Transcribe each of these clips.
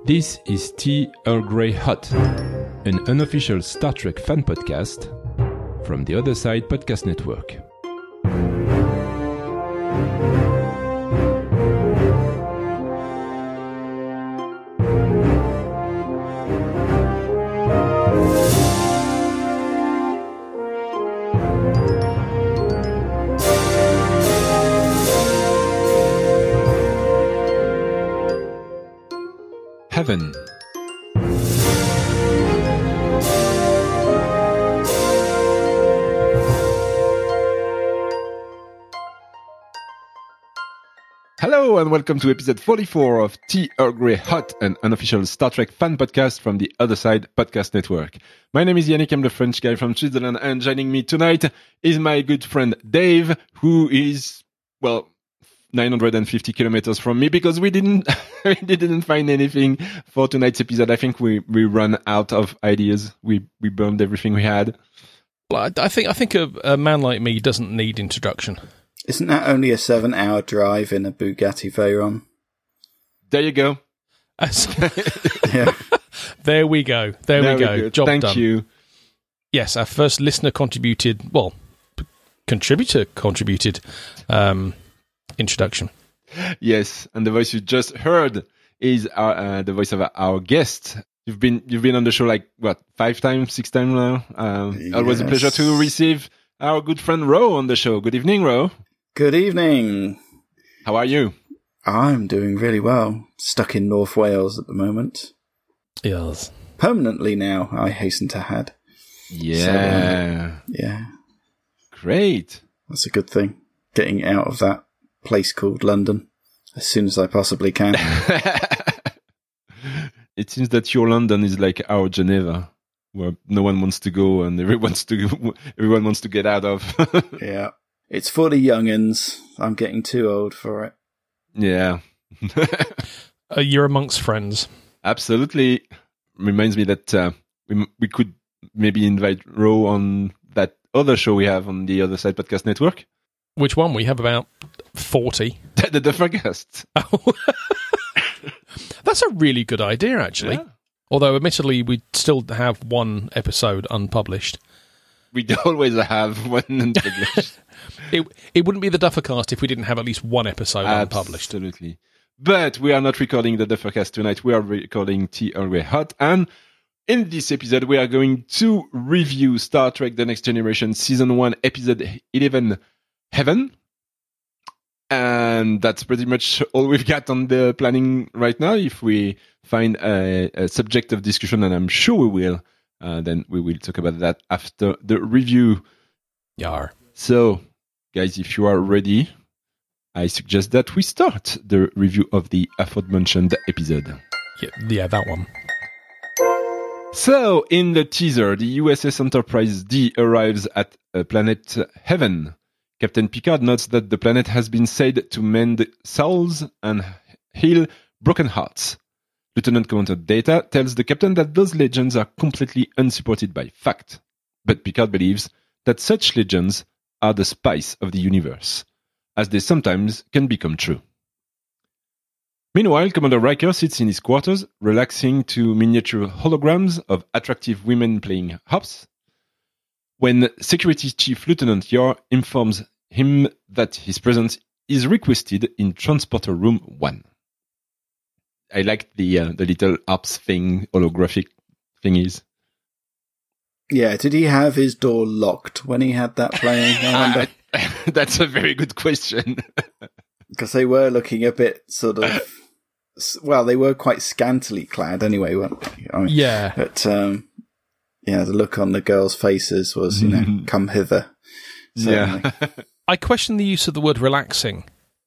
This is Tea Earl Grey Hot, an unofficial Star Trek fan podcast from the Other Side Podcast Network. Heaven. Hello and welcome to episode 44 of Tea Earl Grey Hot, an unofficial Star Trek fan podcast from the Other Side Podcast Network. My name is Yannick, I'm the French guy from Switzerland, and joining me tonight is my good friend Dave, who is, 950 kilometers from me, because we didn't find anything for tonight's episode. I think we ran out of ideas. We burned everything we had. Well, I think a man like me doesn't need introduction. Isn't that only a 7-hour drive in a Bugatti Veyron? There you go. Yeah. There we go. There we go. Job done. Thank you. Yes, our first listener contributor contributed introduction. Yes, and the voice you just heard is the voice of our guest. You've been on the show 6 times now. Always a pleasure to receive our good friend Ro on the show. Good evening, Ro. Good evening. How are you? I'm doing really well. Stuck in North Wales at the moment. Yes. Permanently now, I hasten to add. Yeah. Yeah. Great. That's a good thing. Getting out of that place called London as soon as I possibly can. It seems that your London is like our Geneva, where no one wants to go and everyone wants to get out of. Yeah. It's for the young'uns. I'm getting too old for it. Yeah. You're amongst friends. Absolutely. Reminds me that we could maybe invite Ro on that other show we have on the Other Side Podcast Network. Which one? We have about 40. The Duffercast. Oh. That's a really good idea, actually. Yeah. Although, admittedly, we still have one episode unpublished. We always have one unpublished. It wouldn't be the Duffercast if we didn't have at least one episode unpublished. Absolutely. But we are not recording the Duffercast tonight. We are recording Tea Earl Grey Hot. And in this episode, we are going to review Star Trek The Next Generation Season 1, Episode 11, Heaven. And that's pretty much all we've got on the planning right now. If we find a subject of discussion, and I'm sure we will, then we will talk about that after the review. Yar. So, guys, if you are ready, I suggest that we start the review of the aforementioned episode. Yeah, that one. So, in the teaser, the USS Enterprise D arrives at a planet Heaven. Captain Picard notes that the planet has been said to mend souls and heal broken hearts. Lieutenant Commander Data tells the captain that those legends are completely unsupported by fact. But Picard believes that such legends are the spice of the universe, as they sometimes can become true. Meanwhile, Commander Riker sits in his quarters, relaxing to miniature holograms of attractive women playing harps, when Security Chief Lieutenant Yar informs him that his presence is requested in Transporter Room 1. I like the little harps thing, holographic thingies. Yeah, did he have his door locked when he had that playing? I wonder. That's a very good question. Because they were looking a bit sort of... Well, they were quite scantily clad anyway, weren't they? I mean, yeah. But, the look on the girls' faces was, come hither. Certainly. Yeah. I question the use of the word relaxing.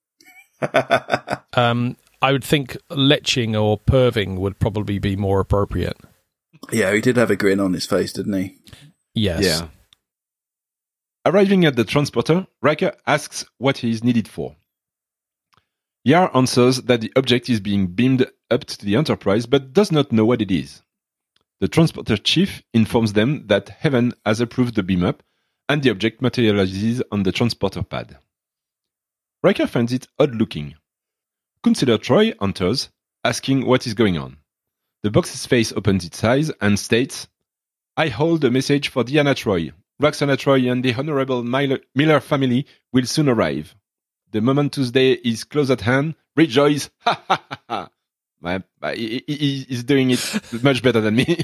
I would think leching or perving would probably be more appropriate. Yeah, he did have a grin on his face, didn't he? Yes. Yeah. Arriving at the transporter, Riker asks what he is needed for. Yar answers that the object is being beamed up to the Enterprise, but does not know what it is. The transporter chief informs them that Heaven has approved the beam up, and the object materializes on the transporter pad. Riker finds it odd-looking. Counselor Troi enters, asking what is going on. The box's face opens its eyes and states, "I hold a message for Deanna Troi. Roxana Troi and the Honorable Miller family will soon arrive. The momentous day is close at hand. Rejoice!" Ha ha ha ha. He's doing it much better than me.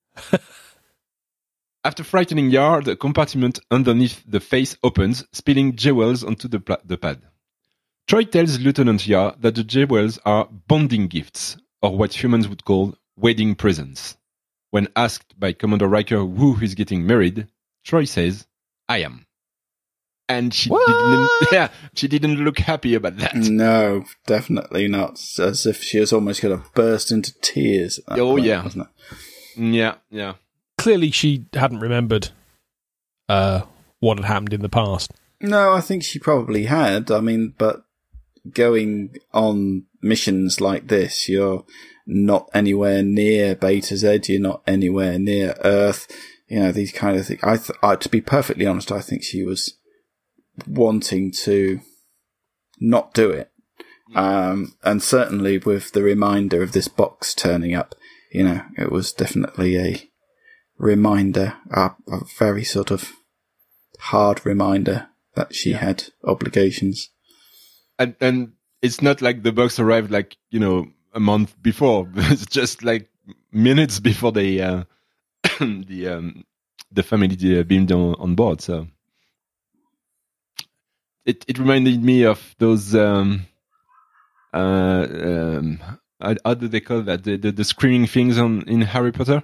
After frightening Yar, the compartment underneath the face opens, spilling jewels onto the pad. Troi tells Lieutenant Yar that the jewels are bonding gifts, or what humans would call wedding presents. When asked by Commander Riker who is getting married, Troi says, "I am." And she didn't look happy about that. No, definitely not. As if she was almost going to burst into tears at that point, wasn't it? Yeah. Clearly she hadn't remembered what had happened in the past. No, I think she probably had. I mean, but going on missions like this, you're not anywhere near Beta Z, you're not anywhere near Earth, these kind of things. To be perfectly honest, I think she was wanting to not do it. And certainly with the reminder of this box turning up, it was definitely a reminder, a very sort of hard reminder that she had obligations. And it's not like the box arrived a month before. It's just like minutes before the family beamed on board. So it reminded me of those how do they call that, the screaming things in Harry Potter?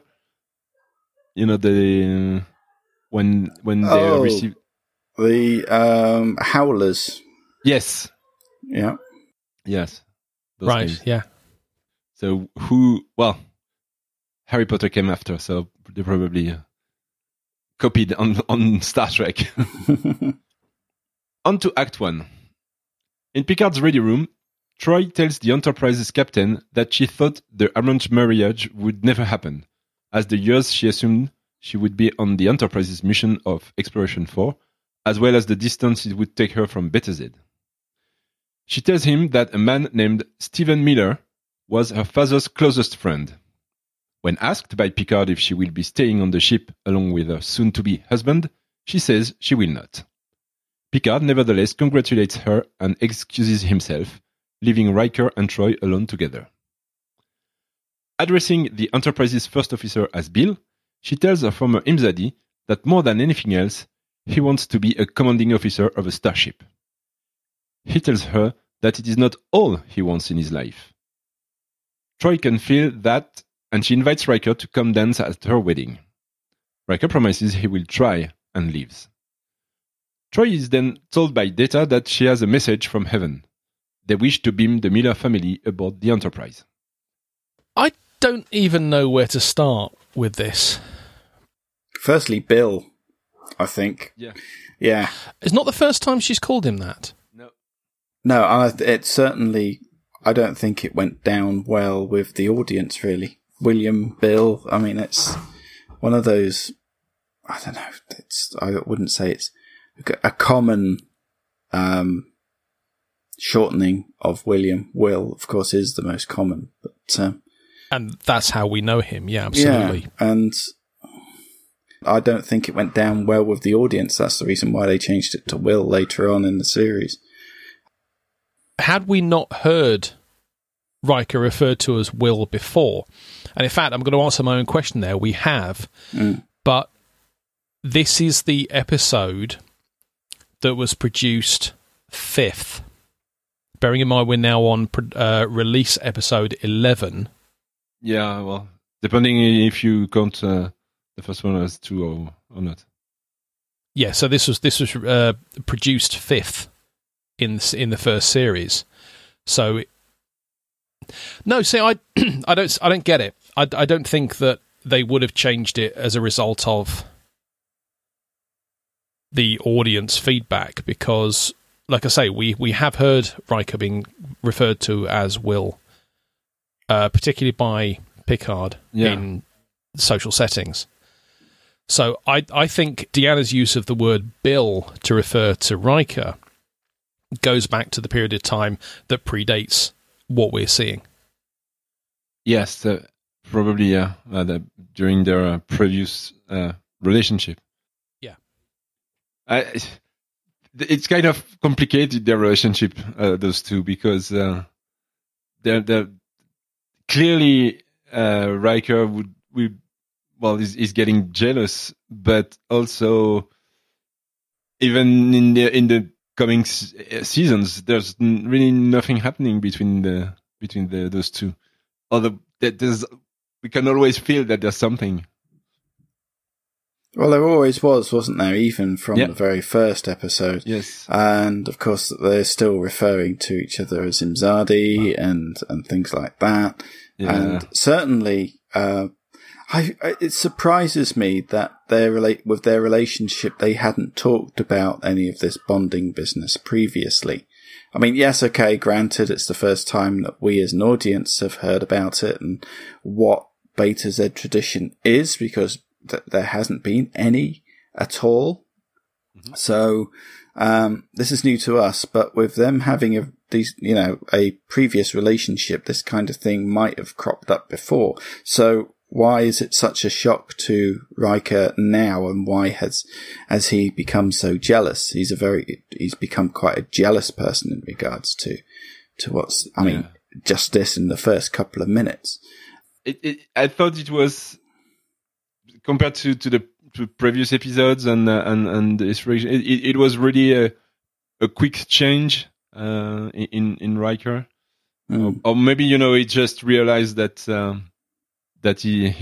When they receive the howlers. Yes. Yeah. Yes. Right. Things. Yeah. So Harry Potter came after, so they probably copied on Star Trek. On to Act 1. In Picard's ready room, Troi tells the Enterprise's captain that she thought the arranged marriage would never happen, as the years she assumed she would be on the Enterprise's mission of Exploration 4, as well as the distance it would take her from Beta Z. She tells him that a man named Stephen Miller was her father's closest friend. When asked by Picard if she will be staying on the ship along with her soon-to-be husband, she says she will not. Picard nevertheless congratulates her and excuses himself, leaving Riker and Troi alone together. Addressing the Enterprise's first officer as Bill, she tells her former Imzadi that more than anything else, he wants to be a commanding officer of a starship. He tells her that it is not all he wants in his life. Troi can feel that, and she invites Riker to come dance at her wedding. Riker promises he will try and leaves. Troi is then told by Data that she has a message from heaven. They wish to beam the Miller family aboard the Enterprise. I don't even know where to start with this. Firstly, Bill, I think. Yeah. It's not the first time she's called him that. No, it certainly, I don't think it went down well with the audience, really. William, Bill, I mean, it's one of those, I don't know, I wouldn't say it's a common shortening of William. Will, of course, is the most common. But and that's how we know him, yeah, absolutely. Yeah, and I don't think it went down well with the audience. That's the reason why they changed it to Will later on in the series. Had we not heard Riker referred to as Will before, and in fact, I'm going to answer my own question there, we have, but this is the episode that was produced 5th. Bearing in mind we're now on release episode 11. Yeah, well, depending if you count the first one as 2 or not. Yeah, so this was produced 5th in the first series. So no, see, I don't get it. I don't think that they would have changed it as a result of the audience feedback, because, like I say, we have heard Riker being referred to as Will, particularly by Picard in social settings. So I think Deanna's use of the word Bill to refer to Riker goes back to the period of time that predates what we're seeing. Yes, Probably, yeah. During their previous relationship. Yeah. It's kind of complicated, their relationship, those two, because they're clearly Riker is getting jealous, but also even in the coming seasons, there's really nothing happening between those two. Although we can always feel that there's something. Well, there always was, wasn't there? Even from the very first episode. Yes. And of course, they're still referring to each other as Imzadi and things like that. Yeah. And certainly, it surprises me that with their relationship, they hadn't talked about any of this bonding business previously. I mean, yes, okay, granted, it's the first time that we as an audience have heard about it and what Beta Z tradition is, because there hasn't been any at all. Mm-hmm. So, this is new to us, but with them having a previous relationship, this kind of thing might have cropped up before. So why is it such a shock to Riker now, and why has he become so jealous? He's become quite a jealous person in regards to just this in the first couple of minutes. I thought it was, compared to the previous episodes and this, it was really a quick change in Riker, or maybe he just realized that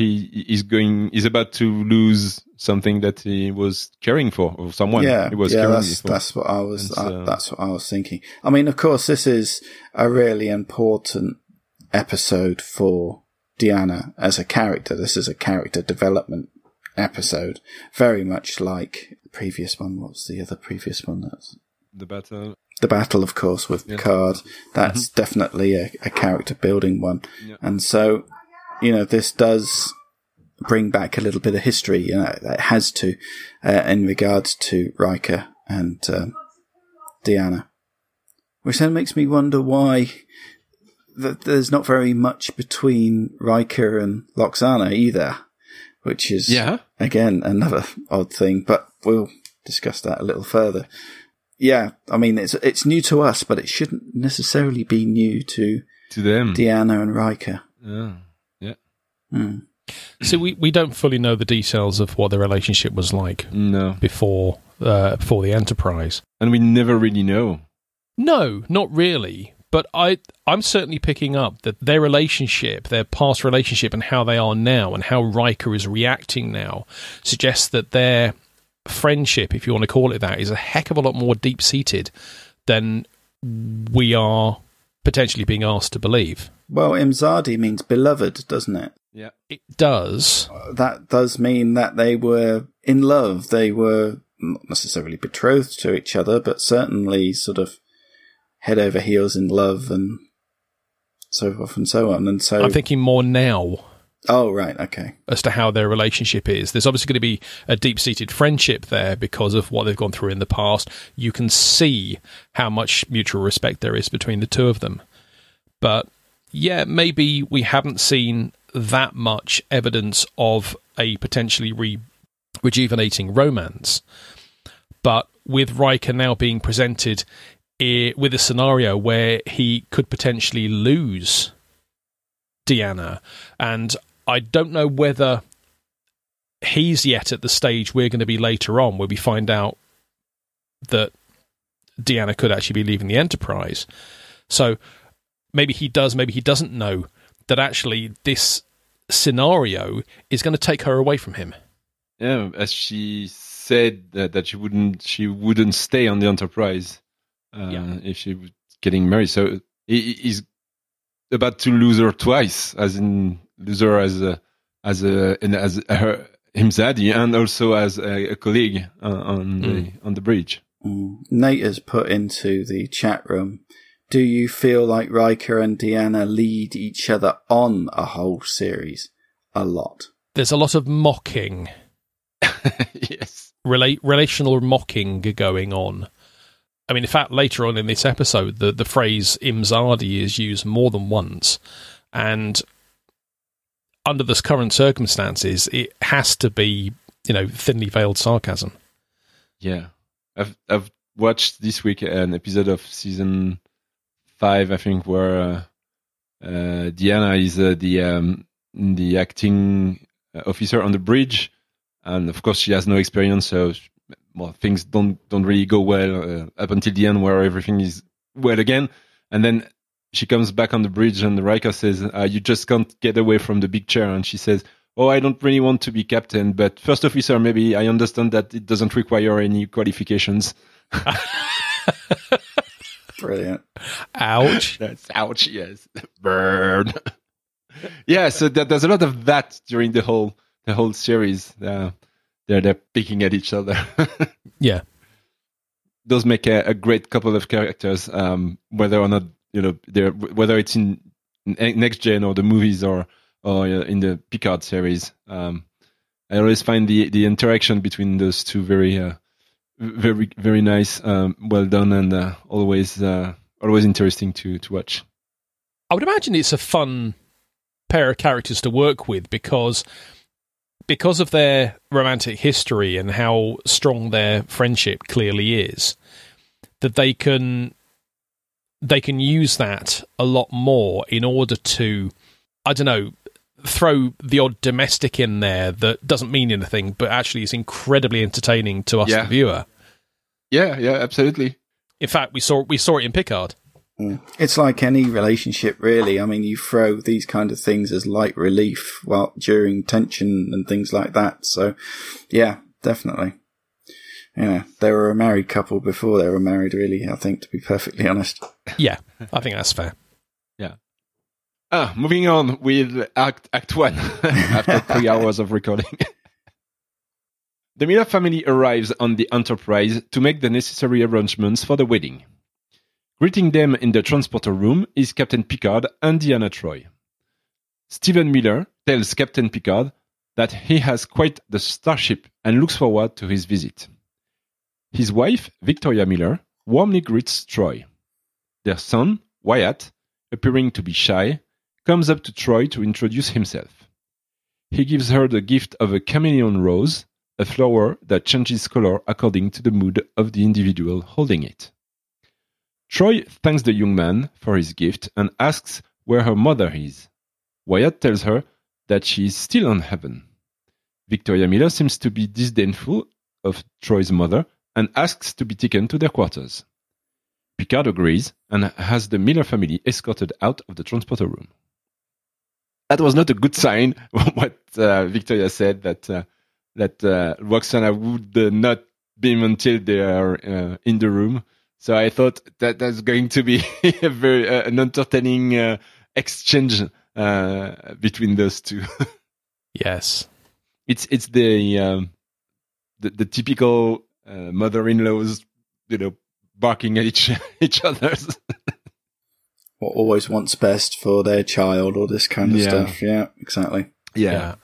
he's about to lose something that he was caring for, or someone he was caring for. That's what I was thinking. I mean, of course, this is a really important episode for Deanna as a character. This is a character development episode, very much like the previous one. What was the other previous one? That's the battle. The battle, of course, with Picard. That's definitely a character building one. Yeah. And so, this does bring back a little bit of history. It has to, in regards to Riker and Deanna. Which then makes me wonder why there's not very much between Riker and Lwaxana either, which is, again, another odd thing, but we'll discuss that a little further. Yeah, I mean, it's new to us, but it shouldn't necessarily be new to them, Deanna and Riker. Yeah. So we don't fully know the details of what the relationship was like before the Enterprise. And we never really know. No, not really. But I'm certainly picking up that their relationship, their past relationship, and how they are now, and how Riker is reacting now, suggests that their friendship, if you want to call it that, is a heck of a lot more deep-seated than we are potentially being asked to believe. Well, Imzadi means beloved, doesn't it? Yeah. It does. That does mean that they were in love. They were not necessarily betrothed to each other, but certainly sort of head over heels in love and so forth and so on. And so I'm thinking more now. Oh, right, okay. As to how their relationship is. There's obviously going to be a deep-seated friendship there because of what they've gone through in the past. You can see how much mutual respect there is between the two of them. But, yeah, maybe we haven't seen that much evidence of a potentially rejuvenating romance. But with Riker now being presented with a scenario where he could potentially lose Deanna, and I don't know whether he's yet at the stage we're going to be later on, where we find out that Deanna could actually be leaving the Enterprise. So maybe he does, maybe he doesn't know that actually this scenario is going to take her away from him. Yeah, as she said that she wouldn't stay on the Enterprise if she was getting married. So he's about to lose her twice, as in lose her as her Imzadi, and also as a colleague on the bridge. Nate has put into the chat room, do you feel like Riker and Deanna lead each other on a whole series a lot? There's a lot of mocking. Yes. Relational mocking going on. I mean, in fact, later on in this episode, the phrase Imzadi is used more than once. And under the current circumstances, it has to be, thinly veiled sarcasm. Yeah. I've watched this week an episode of season 5, I think, where Diana is the acting officer on the bridge, and of course she has no experience, so things don't really go well up until the end, where everything is well again, and then she comes back on the bridge, and Riker says, "You just can't get away from the big chair," and she says, "Oh, I don't really want to be captain, but first officer, maybe. I understand that it doesn't require any qualifications." Brilliant. Ouch. That's ouch. Yes. Burn. Yeah. So there's a lot of that during the whole series. They're picking at each other. Yeah. Those make a great couple of characters. Whether or not whether it's in Next Gen or the movies or in the Picard series. I always find the interaction between those two very very nice, well done, and always interesting to watch. I would imagine it's a fun pair of characters to work with because of their romantic history and how strong their friendship clearly is, that they can use that a lot more in order to, I don't know, throw the odd domestic in there that doesn't mean anything, but actually is incredibly entertaining to us, the viewer. Yeah, absolutely. In fact, we saw it in Picard. It's like any relationship, really. I mean, you throw these kind of things as light relief during tension and things like that. So, yeah, definitely. Yeah, they were a married couple before they were married, really, I think, to be perfectly honest. Yeah, I think that's fair. Yeah. Moving on with Act 1 after 3 hours of recording. The Miller family arrives on the Enterprise to make the necessary arrangements for the wedding. Greeting them in the transporter room is Captain Picard and Deanna Troi. Stephen Miller tells Captain Picard that he has quite the starship and looks forward to his visit. His wife, Victoria Miller, warmly greets Troi. Their son, Wyatt, appearing to be shy, comes up to Troi to introduce himself. He gives her the gift of a chameleon rose, a flower that changes color according to the mood of the individual holding it. Troi thanks the young man for his gift and asks where her mother is. Wyatt tells her that she is still on heaven. Victoria Miller seems to be disdainful of Troi's mother and asks to be taken to their quarters. Picard agrees and has the Miller family escorted out of the transporter room. That was not a good sign, what Victoria said, that Roxana would not beam until they are in the room. So I thought that that's going to be an entertaining exchange between those two. Yes, it's the typical mother-in-laws, barking at each other. What always wants best for their child, or this kind of stuff. Yeah, exactly. Yeah.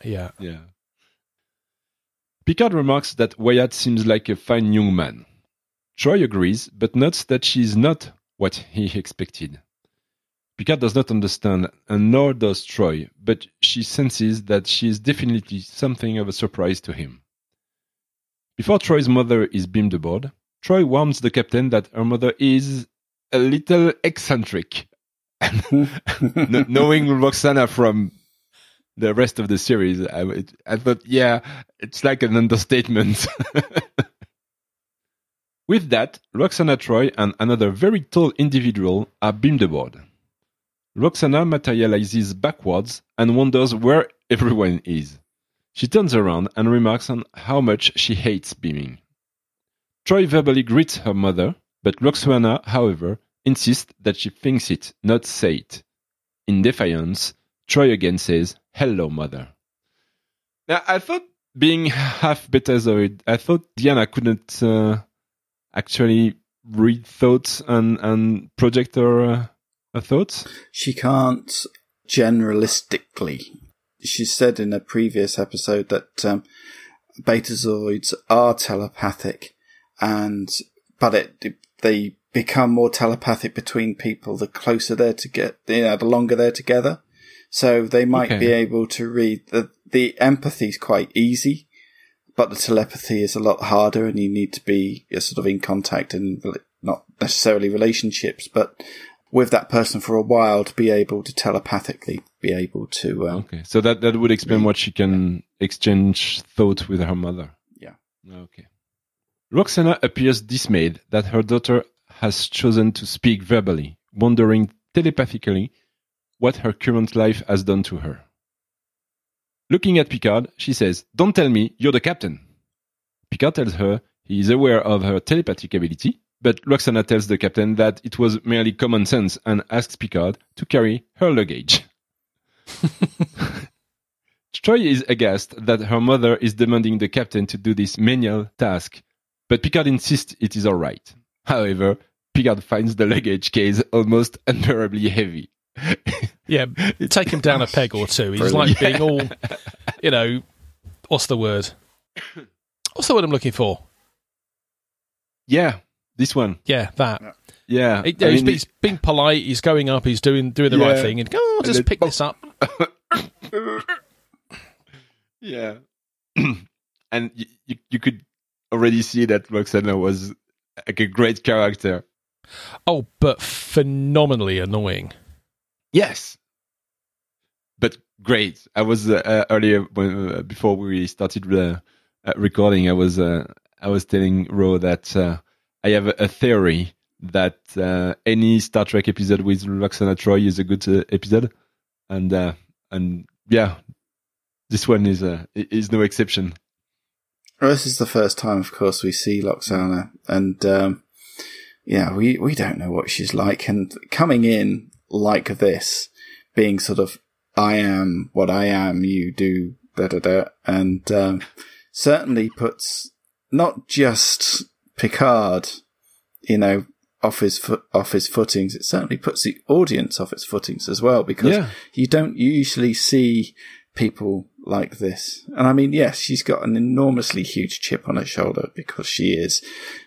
Picard remarks that Wyatt seems like a fine young man. Troi agrees, but notes that she is not what he expected. Picard does not understand, and nor does Troi, but she senses that she is definitely something of a surprise to him. Before Troy's mother is beamed aboard, Troi warns the captain that her mother is a little eccentric. Knowing Roxana from the rest of the series, I thought, it's like an understatement. With that, Roxana Troi and another very tall individual are beamed aboard. Roxana materializes backwards and wonders where everyone is. She turns around and remarks on how much she hates beaming. Troi verbally greets her mother, but Roxana, however, insists that she thinks it, not say it. In defiance, Troi again says, "Hello, mother." Now, I thought, being half Betazoid, I thought Deanna couldn't actually read thoughts and project her thoughts. She can't generalistically. She said in a previous episode that Betazoids are telepathic, but they become more telepathic between people the closer they're the longer they're together. So they might be able to read the empathy's quite easy, but the telepathy is a lot harder, and you need to be sort of in contact and not necessarily relationships, but with that person for a while to be able to telepathically be able to. Okay, so that would explain what she can exchange thoughts with her mother. Yeah. Okay. Roxana appears dismayed that her daughter has chosen to speak verbally, wondering telepathically what her current life has done to her. Looking at Picard, she says, "Don't tell me you're the captain." Picard tells her he is aware of her telepathic ability, but Roxana tells the captain that it was merely common sense and asks Picard to carry her luggage. Troi is aghast that her mother is demanding the captain to do this menial task, but Picard insists it is all right. However, Picard finds the luggage case almost unbearably heavy. Yeah, take him down a peg or two. He's like being all, what's the word? What's the word I'm looking for? Yeah, this one. Yeah, that. Yeah. He's being polite, he's going up, he's doing the right thing, and I'll just pick this up. Yeah. And you could already see that Roxana was like a great character. Oh, but phenomenally annoying. Yes. But great. I was earlier before we started recording. I was telling Ro that I have a theory that any Star Trek episode with Roxana Troi is a good episode, and yeah, this one is no exception. Well, this is the first time, of course, we see Roxana, and we don't know what she's like, and coming in like this, being sort of, I am what I am, you do and certainly puts not just Picard, off his footings. It certainly puts the audience off its footings as well, because you don't usually see people like this. And I mean, yes, she's got an enormously huge chip on her shoulder because she is,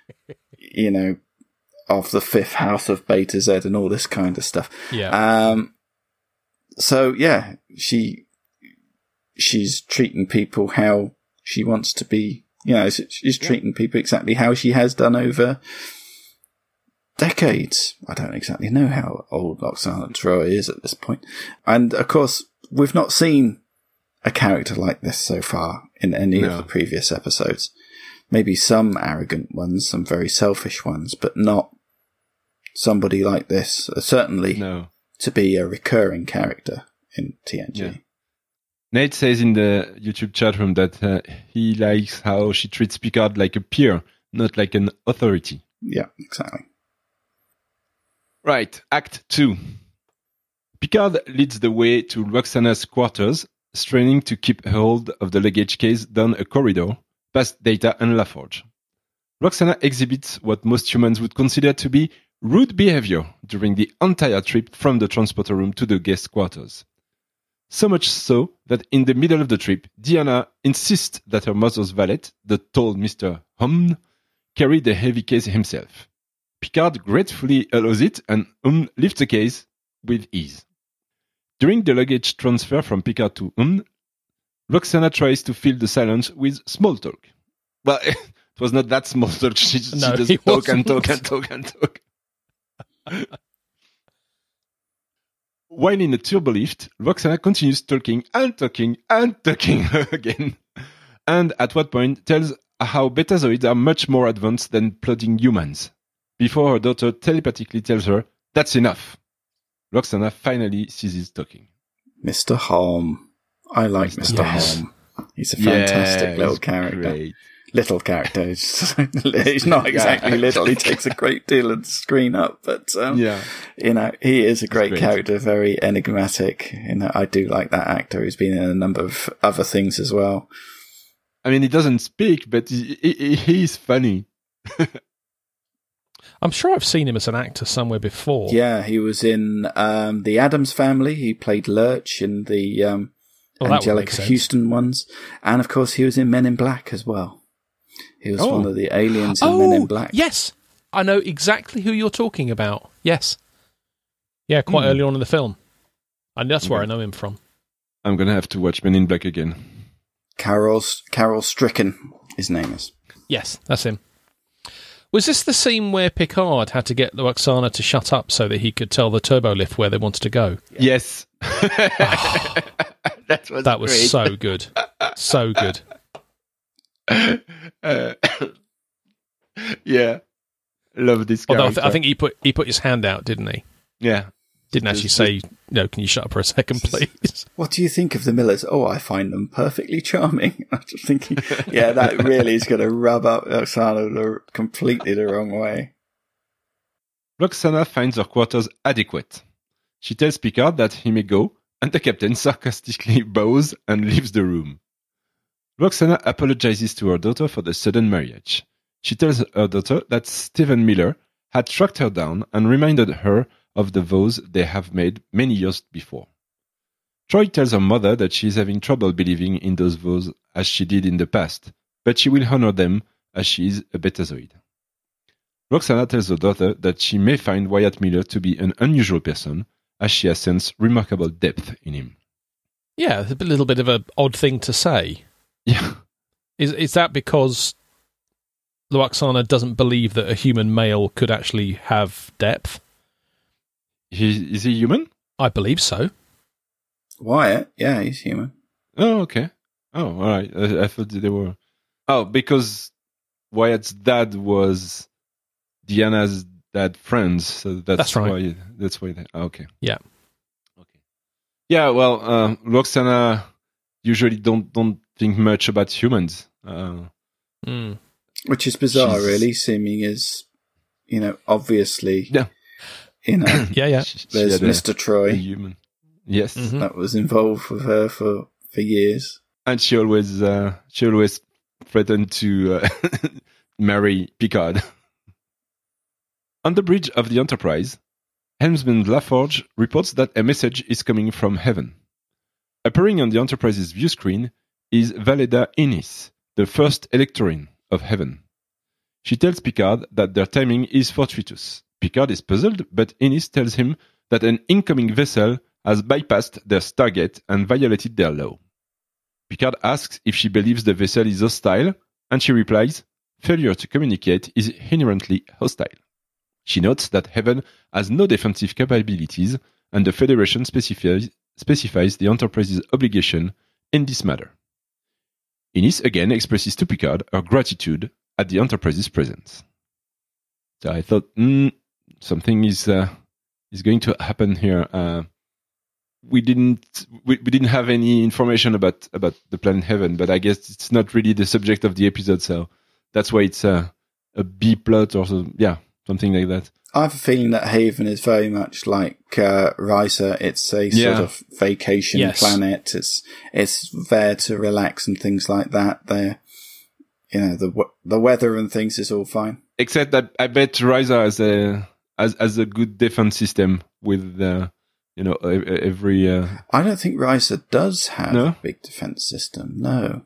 of the fifth house of Beta Z and all this kind of stuff. Yeah. So yeah, she's treating people how she wants to be. She's treating people exactly how she has done over decades. I don't exactly know how old Roxana Troi is at this point. And of course, we've not seen a character like this so far in any of the previous episodes. Maybe some arrogant ones, some very selfish ones, but not somebody like this. Certainly to be a recurring character in TNG. Yeah. Nate says in the YouTube chat room that he likes how she treats Picard like a peer, not like an authority. Yeah, exactly. Right, Act 2. Picard leads the way to Roxana's quarters, straining to keep hold of the luggage case down a corridor, past Data and LaForge. Roxana exhibits what most humans would consider to be rude behavior during the entire trip from the transporter room to the guest quarters. So much so that in the middle of the trip, Deanna insists that her mother's valet, the tall Mr. Humn, carry the heavy case himself. Picard gratefully allows it, and lifts the case with ease. During the luggage transfer from Picard to Roxana tries to fill the silence with small talk. Well, it was not that small talk. She just talk and talk and talk and talk. While in a turbolift, Roxana continues talking and talking and talking again. And at what point tells how Betazoids are much more advanced than plodding humans. Before her daughter telepathically tells her, that's enough. Roxana finally ceases talking. Mr. Holm. I like Mr. Holm. He's a fantastic little character. Great. Little character. He's not exactly little. He takes a great deal of the screen up, but he is a great character, very enigmatic. I do like that actor. He's been in a number of other things as well. I mean, he doesn't speak, but he's funny. I'm sure I've seen him as an actor somewhere before. Yeah, he was in the Addams Family. He played Lurch in the Angelica Houston ones, and of course, he was in Men in Black as well. He was one of the aliens in Men in Black. Yes, I know exactly who you're talking about. Yes, yeah, quite early on in the film. And that's where I know him from. I'm going to have to watch Men in Black again. Carol Stricken, his name is. Yes, that's him. Was this the scene where Picard had to get Lwaxana to shut up so that he could tell the turbolift where they wanted to go? Yes. That was so good. So good. Yeah. Love this character. Although I think he put his hand out, didn't he? Yeah. Didn't actually say, no, can you shut up for a second, please? What do you think of the Millers? Oh, I find them perfectly charming. I'm just thinking, yeah, that really is going to rub up Lwaxana completely the wrong way. Lwaxana finds her quarters adequate. She tells Picard that he may go, and the captain sarcastically bows and leaves the room. Lwaxana apologizes to her daughter for the sudden marriage. She tells her daughter that Stephen Miller had tracked her down and reminded her of the vows they have made many years before. Troi tells her mother that she is having trouble believing in those vows as she did in the past, but she will honor them as she is a Betazoid. Lwaxana tells her daughter that she may find Wyatt Miller to be an unusual person, as she has sensed remarkable depth in him. Yeah, it's a little bit of an odd thing to say. Yeah. Is that because Lwaxana doesn't believe that a human male could actually have depth? Is he human? I believe so. Wyatt? Yeah, he's human. Oh, okay. Oh, all right. I thought they were... Oh, because Wyatt's dad was Deanna's dad friends, so that's right. That's why they... Okay. Yeah. Okay. Yeah, well, Lwaxana usually don't think much about humans. Which is bizarre, really, seeming as, obviously... Yeah. Yeah. There's Mr. Troi. Human. Yes. Mm-hmm. That was involved with her for years. And she always threatened to marry Picard. On the bridge of the Enterprise, helmsman LaForge reports that a message is coming from heaven. Appearing on the Enterprise's view screen is Valeda Innis, the first Electorin of heaven. She tells Picard that their timing is fortuitous. Picard is puzzled, but Innis tells him that an incoming vessel has bypassed their Stargate and violated their law. Picard asks if she believes the vessel is hostile, and she replies, failure to communicate is inherently hostile. She notes that Heaven has no defensive capabilities, and the Federation specifies the Enterprise's obligation in this matter. Innis again expresses to Picard her gratitude at the Enterprise's presence. So I thought, something is going to happen here. We didn't have any information about the planet Heaven, but I guess it's not really the subject of the episode, so that's why it's a B plot or so, something like that. I have a feeling that Haven is very much like Risa. It's a sort of vacation planet. It's there to relax and things like that. There, the weather and things is all fine. Except that I bet Risa has a good defense system with every. I don't think Risa does have a big defense system. No.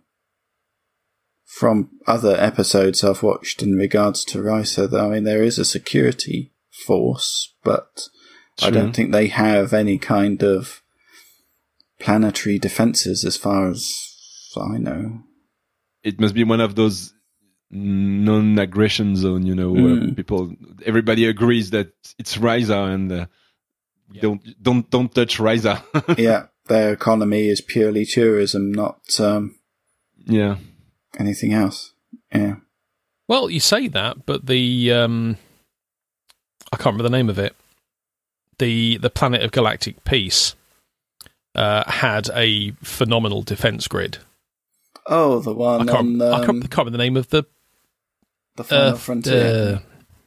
From other episodes I've watched in regards to Risa, though, I mean, there is a security force, but I don't think they have any kind of planetary defenses as far as I know. It must be one of those non-aggression zone, where everybody agrees that it's Risa and don't touch Risa. Yeah, their economy is purely tourism, not anything else. Yeah. Well, you say that, but the I can't remember the name of it. The Planet of Galactic Peace had a phenomenal defense grid. Oh, the one I can't remember the name of the Final Frontier.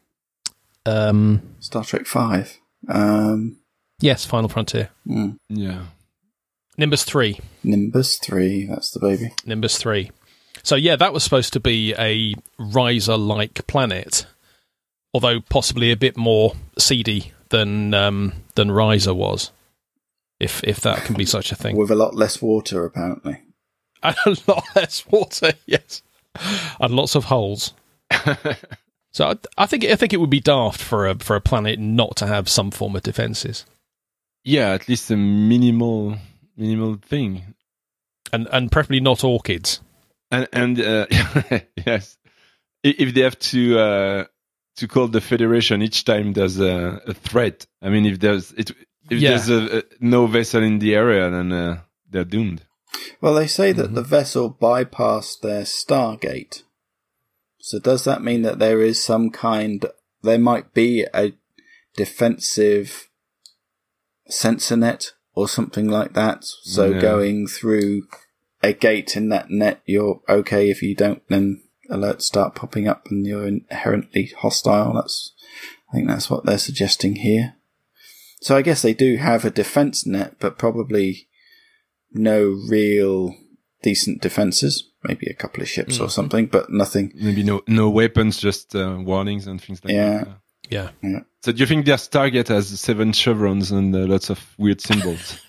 Star Trek V. Yes, Final Frontier. Yeah. Nimbus 3. Nimbus 3, that's the baby. Nimbus 3. So yeah, that was supposed to be a Risa-like planet, although possibly a bit more seedy than Risa was, if that can be such a thing. With a lot less water, apparently. And a lot less water, yes, and lots of holes. So I think it would be daft for a planet not to have some form of defences. Yeah, at least a minimal thing. And preferably not orchids. And yes, if they have to call the Federation each time there's a threat. I mean, if there's no vessel in the area, then they're doomed. Well, they say that the vessel bypassed their Stargate. So does that mean that there is there might be a defensive sensor net or something like that? So going through a gate in that net, you're okay. If you don't, then alerts start popping up and you're inherently hostile. I think that's what they're suggesting here. So I guess they do have a defense net, but probably no real decent defenses. Maybe a couple of ships or something, but nothing. Maybe no weapons, just warnings and things like that. Yeah. So do you think their Stargate has 7 chevrons and lots of weird symbols?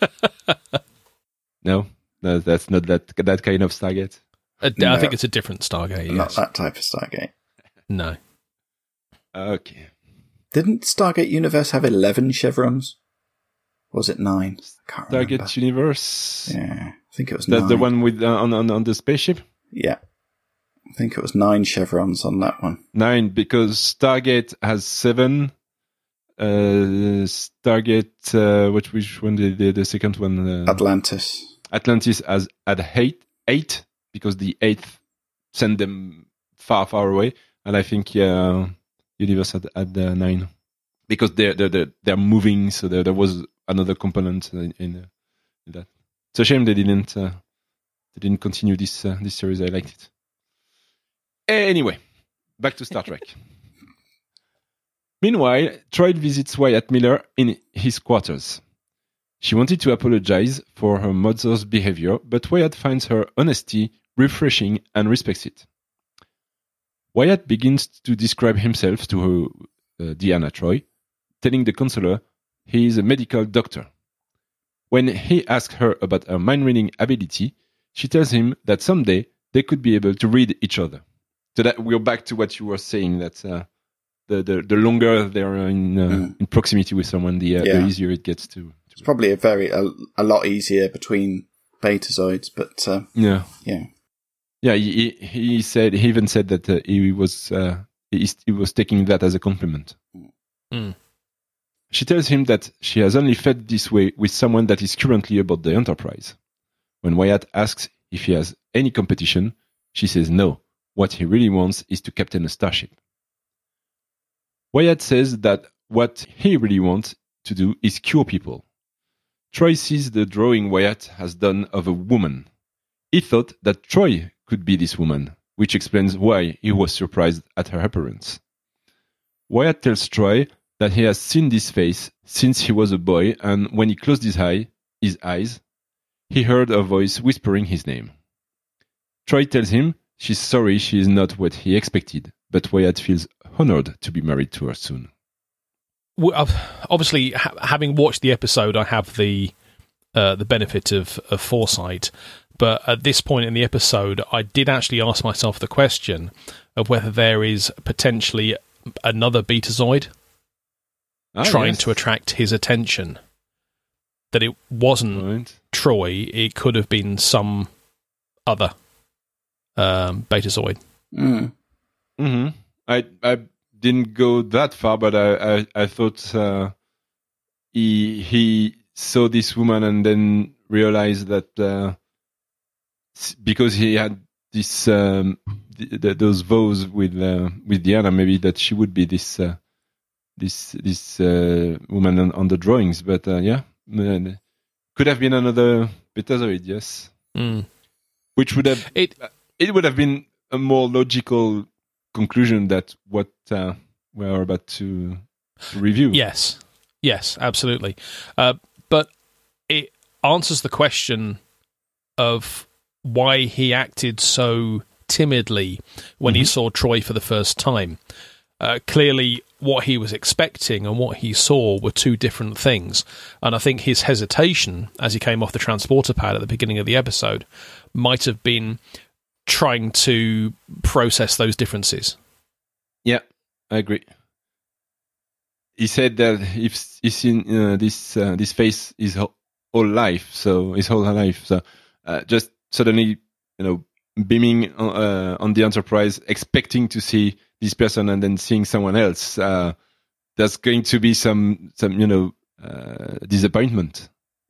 No, that's not that kind of Stargate. I think it's a different Stargate. Not that type of Stargate. No. Okay. Didn't Stargate Universe have 11 chevrons? Or was it 9? I can't remember. Stargate Universe. Yeah, I think it was 9. That's the one with on the spaceship. Yeah, I think it was 9 chevrons on that one. 9 because Stargate has 7. Stargate, which one? The second one? Atlantis. Atlantis has had 8 because the 8th sent them far away, and I think Universe had 9 because they're moving. So there was another component in that. It's a shame they didn't continue this series. I liked it. Anyway, back to Star Trek. Meanwhile, Troi visits Wyatt Miller in his quarters. She wanted to apologize for her mother's behavior, but Wyatt finds her honesty refreshing and respects it. Wyatt begins to describe himself to her, Deanna Troi, telling the counselor he is a medical doctor. When he asks her about her mind-reading ability, she tells him that someday they could be able to read each other. So that we're back to what you were saying, that the longer they're in proximity with someone, the easier it gets to it's probably a lot easier between betazoids, but yeah. He even said that he was taking that as a compliment. Mm. She tells him that she has only felt this way with someone that is currently aboard the Enterprise. When Wyatt asks if he has any competition, she says no. What he really wants is to captain a starship. Wyatt says that what he really wants to do is cure people. Troi sees the drawing Wyatt has done of a woman. He thought that Troi could be this woman, which explains why he was surprised at her appearance. Wyatt tells Troi that he has seen this face since he was a boy, and when he closed his eyes, he heard a voice whispering his name. Troi tells him she's sorry she is not what he expected, but Wyatt feels honored to be married to her soon. Obviously, having watched the episode, I have the benefit of foresight. But at this point in the episode, I did actually ask myself the question of whether there is potentially another Betazoid trying to attract his attention. That it wasn't Troi, it could have been some other Betazoid. Mm. Mm-hmm. I didn't go that far, but I thought he saw this woman and then realized that because he had this those vows with Deanna, maybe that she would be this woman on the drawings. But could have been another Betazoid, yes. Mm. Which would have it would have been a more logical conclusion that what we're about to review. Yes, absolutely. But it answers the question of why he acted so timidly when he saw Troi for the first time. Clearly, what he was expecting and what he saw were two different things. And I think his hesitation, as he came off the transporter pad at the beginning of the episode, might have been trying to process those differences. Yeah, I agree. he said that if he's seen this face his whole life, so just suddenly, beaming on the Enterprise, expecting to see this person and then seeing someone else, there's going to be some disappointment.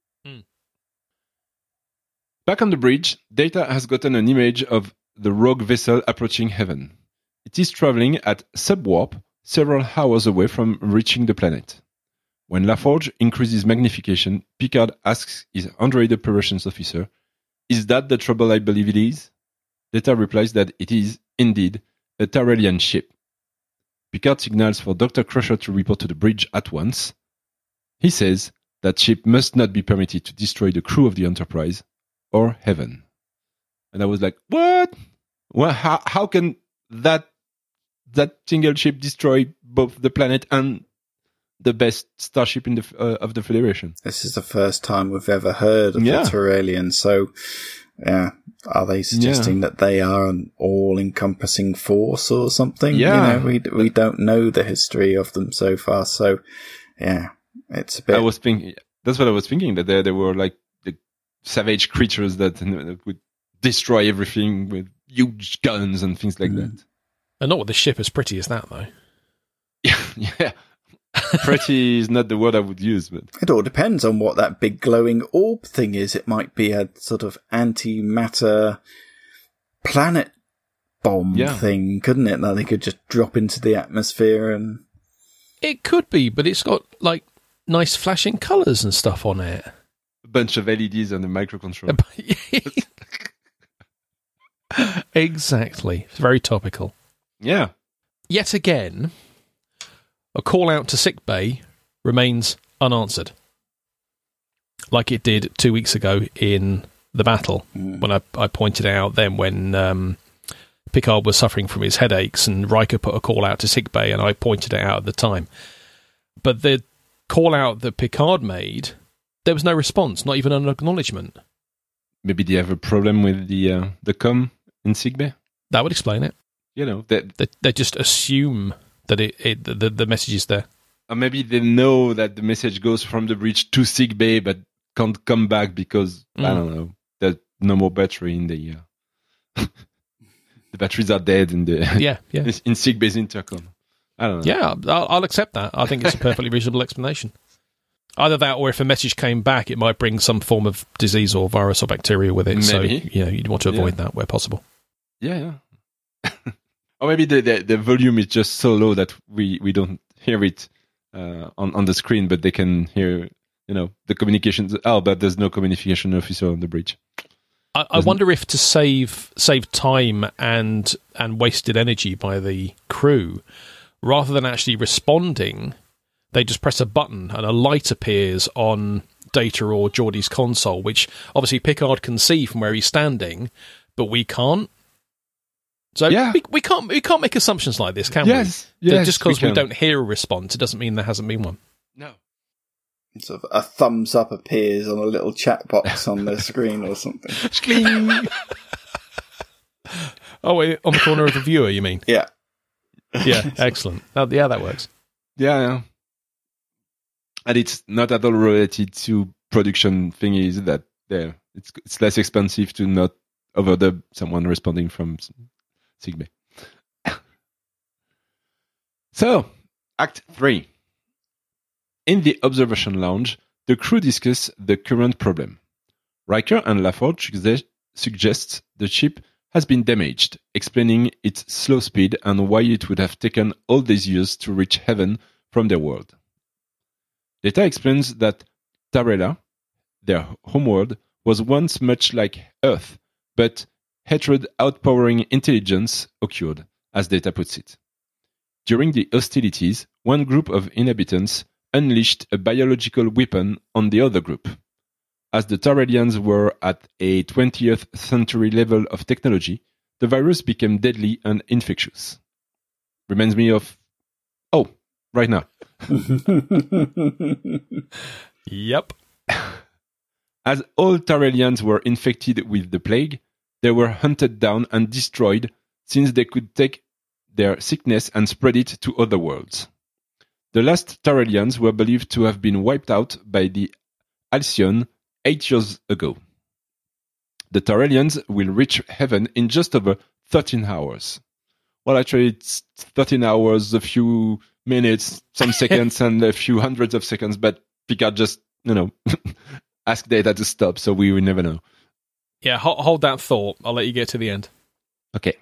Back on the bridge, Data has gotten an image of the rogue vessel approaching Heaven. It is traveling at subwarp, several hours away from reaching the planet. When LaForge increases magnification, Picard asks his Android operations officer, "Is that the trouble I believe it is?" Data replies that it is, indeed, a Tyrellian ship. Picard signals for Dr. Crusher to report to the bridge at once. He says that ship must not be permitted to destroy the crew of the Enterprise or Heaven. And I was like, what? Well, how can that single ship destroy both the planet and the best starship in of the Federation? This is the first time we've ever heard of the Tyrellian. So, are they suggesting that they are an all-encompassing force or something? Yeah. We don't know the history of them so far. So, it's a bit. That's what I was thinking, that they were like the savage creatures that would destroy everything with huge guns and things like that. And not with the ship as pretty as that, though. Yeah. Pretty is not the word I would use, but it all depends on what that big glowing orb thing is. It might be a sort of antimatter planet bomb thing, couldn't it? That they could just drop into the atmosphere and... It could be, but it's got, like, nice flashing colours and stuff on it. A bunch of LEDs and a microcontroller. Exactly. It's very topical. Yeah. Yet again, a call out to sickbay remains unanswered. Like it did 2 weeks ago in the battle, when I pointed out then when Picard was suffering from his headaches and Riker put a call out to sickbay, and I pointed it out at the time. But the call out that Picard made, there was no response, not even an acknowledgement. Maybe they have a problem with the comm in sickbay? That would explain it. They just assume that the message is there. Or maybe they know that the message goes from the bridge to sickbay, but can't come back because, I don't know, there's no more battery in the... the batteries are dead in the in sickbay's intercom. I don't know. Yeah, I'll accept that. I think it's a perfectly reasonable explanation. Either that, or if a message came back, it might bring some form of disease or virus or bacteria with it. Maybe. So, you'd want to avoid that where possible. Yeah. Or maybe the volume is just so low that we don't hear it on the screen, but they can hear, the communications. Oh, but there's no communication officer on the bridge. I wonder if to save time and wasted energy by the crew, rather than actually responding, they just press a button and a light appears on Data or Geordie's console, which obviously Picard can see from where he's standing, but we can't. So we can't make assumptions like this, can we? Yes, just because we don't hear a response, it doesn't mean there hasn't been one. No. Sort of a thumbs up appears on a little chat box on the screen or something. Oh, wait, on the corner of the viewer, you mean? Yeah. Yeah, excellent. That works. Yeah. And it's not at all related to production thingies that it's less expensive to not overdub someone responding from sickbay. So, Act 3. In the observation lounge, the crew discuss the current problem. Riker and LaForge suggest the ship has been damaged, explaining its slow speed and why it would have taken all these years to reach Heaven from their world. Data explains that Tarella, their homeworld, was once much like Earth, but hatred outpowering intelligence occurred, as Data puts it. During the hostilities, one group of inhabitants unleashed a biological weapon on the other group. As the Tyrellians were at a 20th century level of technology, the virus became deadly and infectious. Reminds me of... Oh, right now. Yep. As all Tyrellians were infected with the plague, they were hunted down and destroyed since they could take their sickness and spread it to other worlds. The last Tarelians were believed to have been wiped out by the Alcyon 8 years ago. The Tarelians will reach heaven in just over 13 hours. Well, actually, it's 13 hours, a few minutes, some seconds, and a few hundreds of seconds, but Picard just, asked Data to stop, so we will never know. Yeah, hold that thought. I'll let you get to the end. Okay.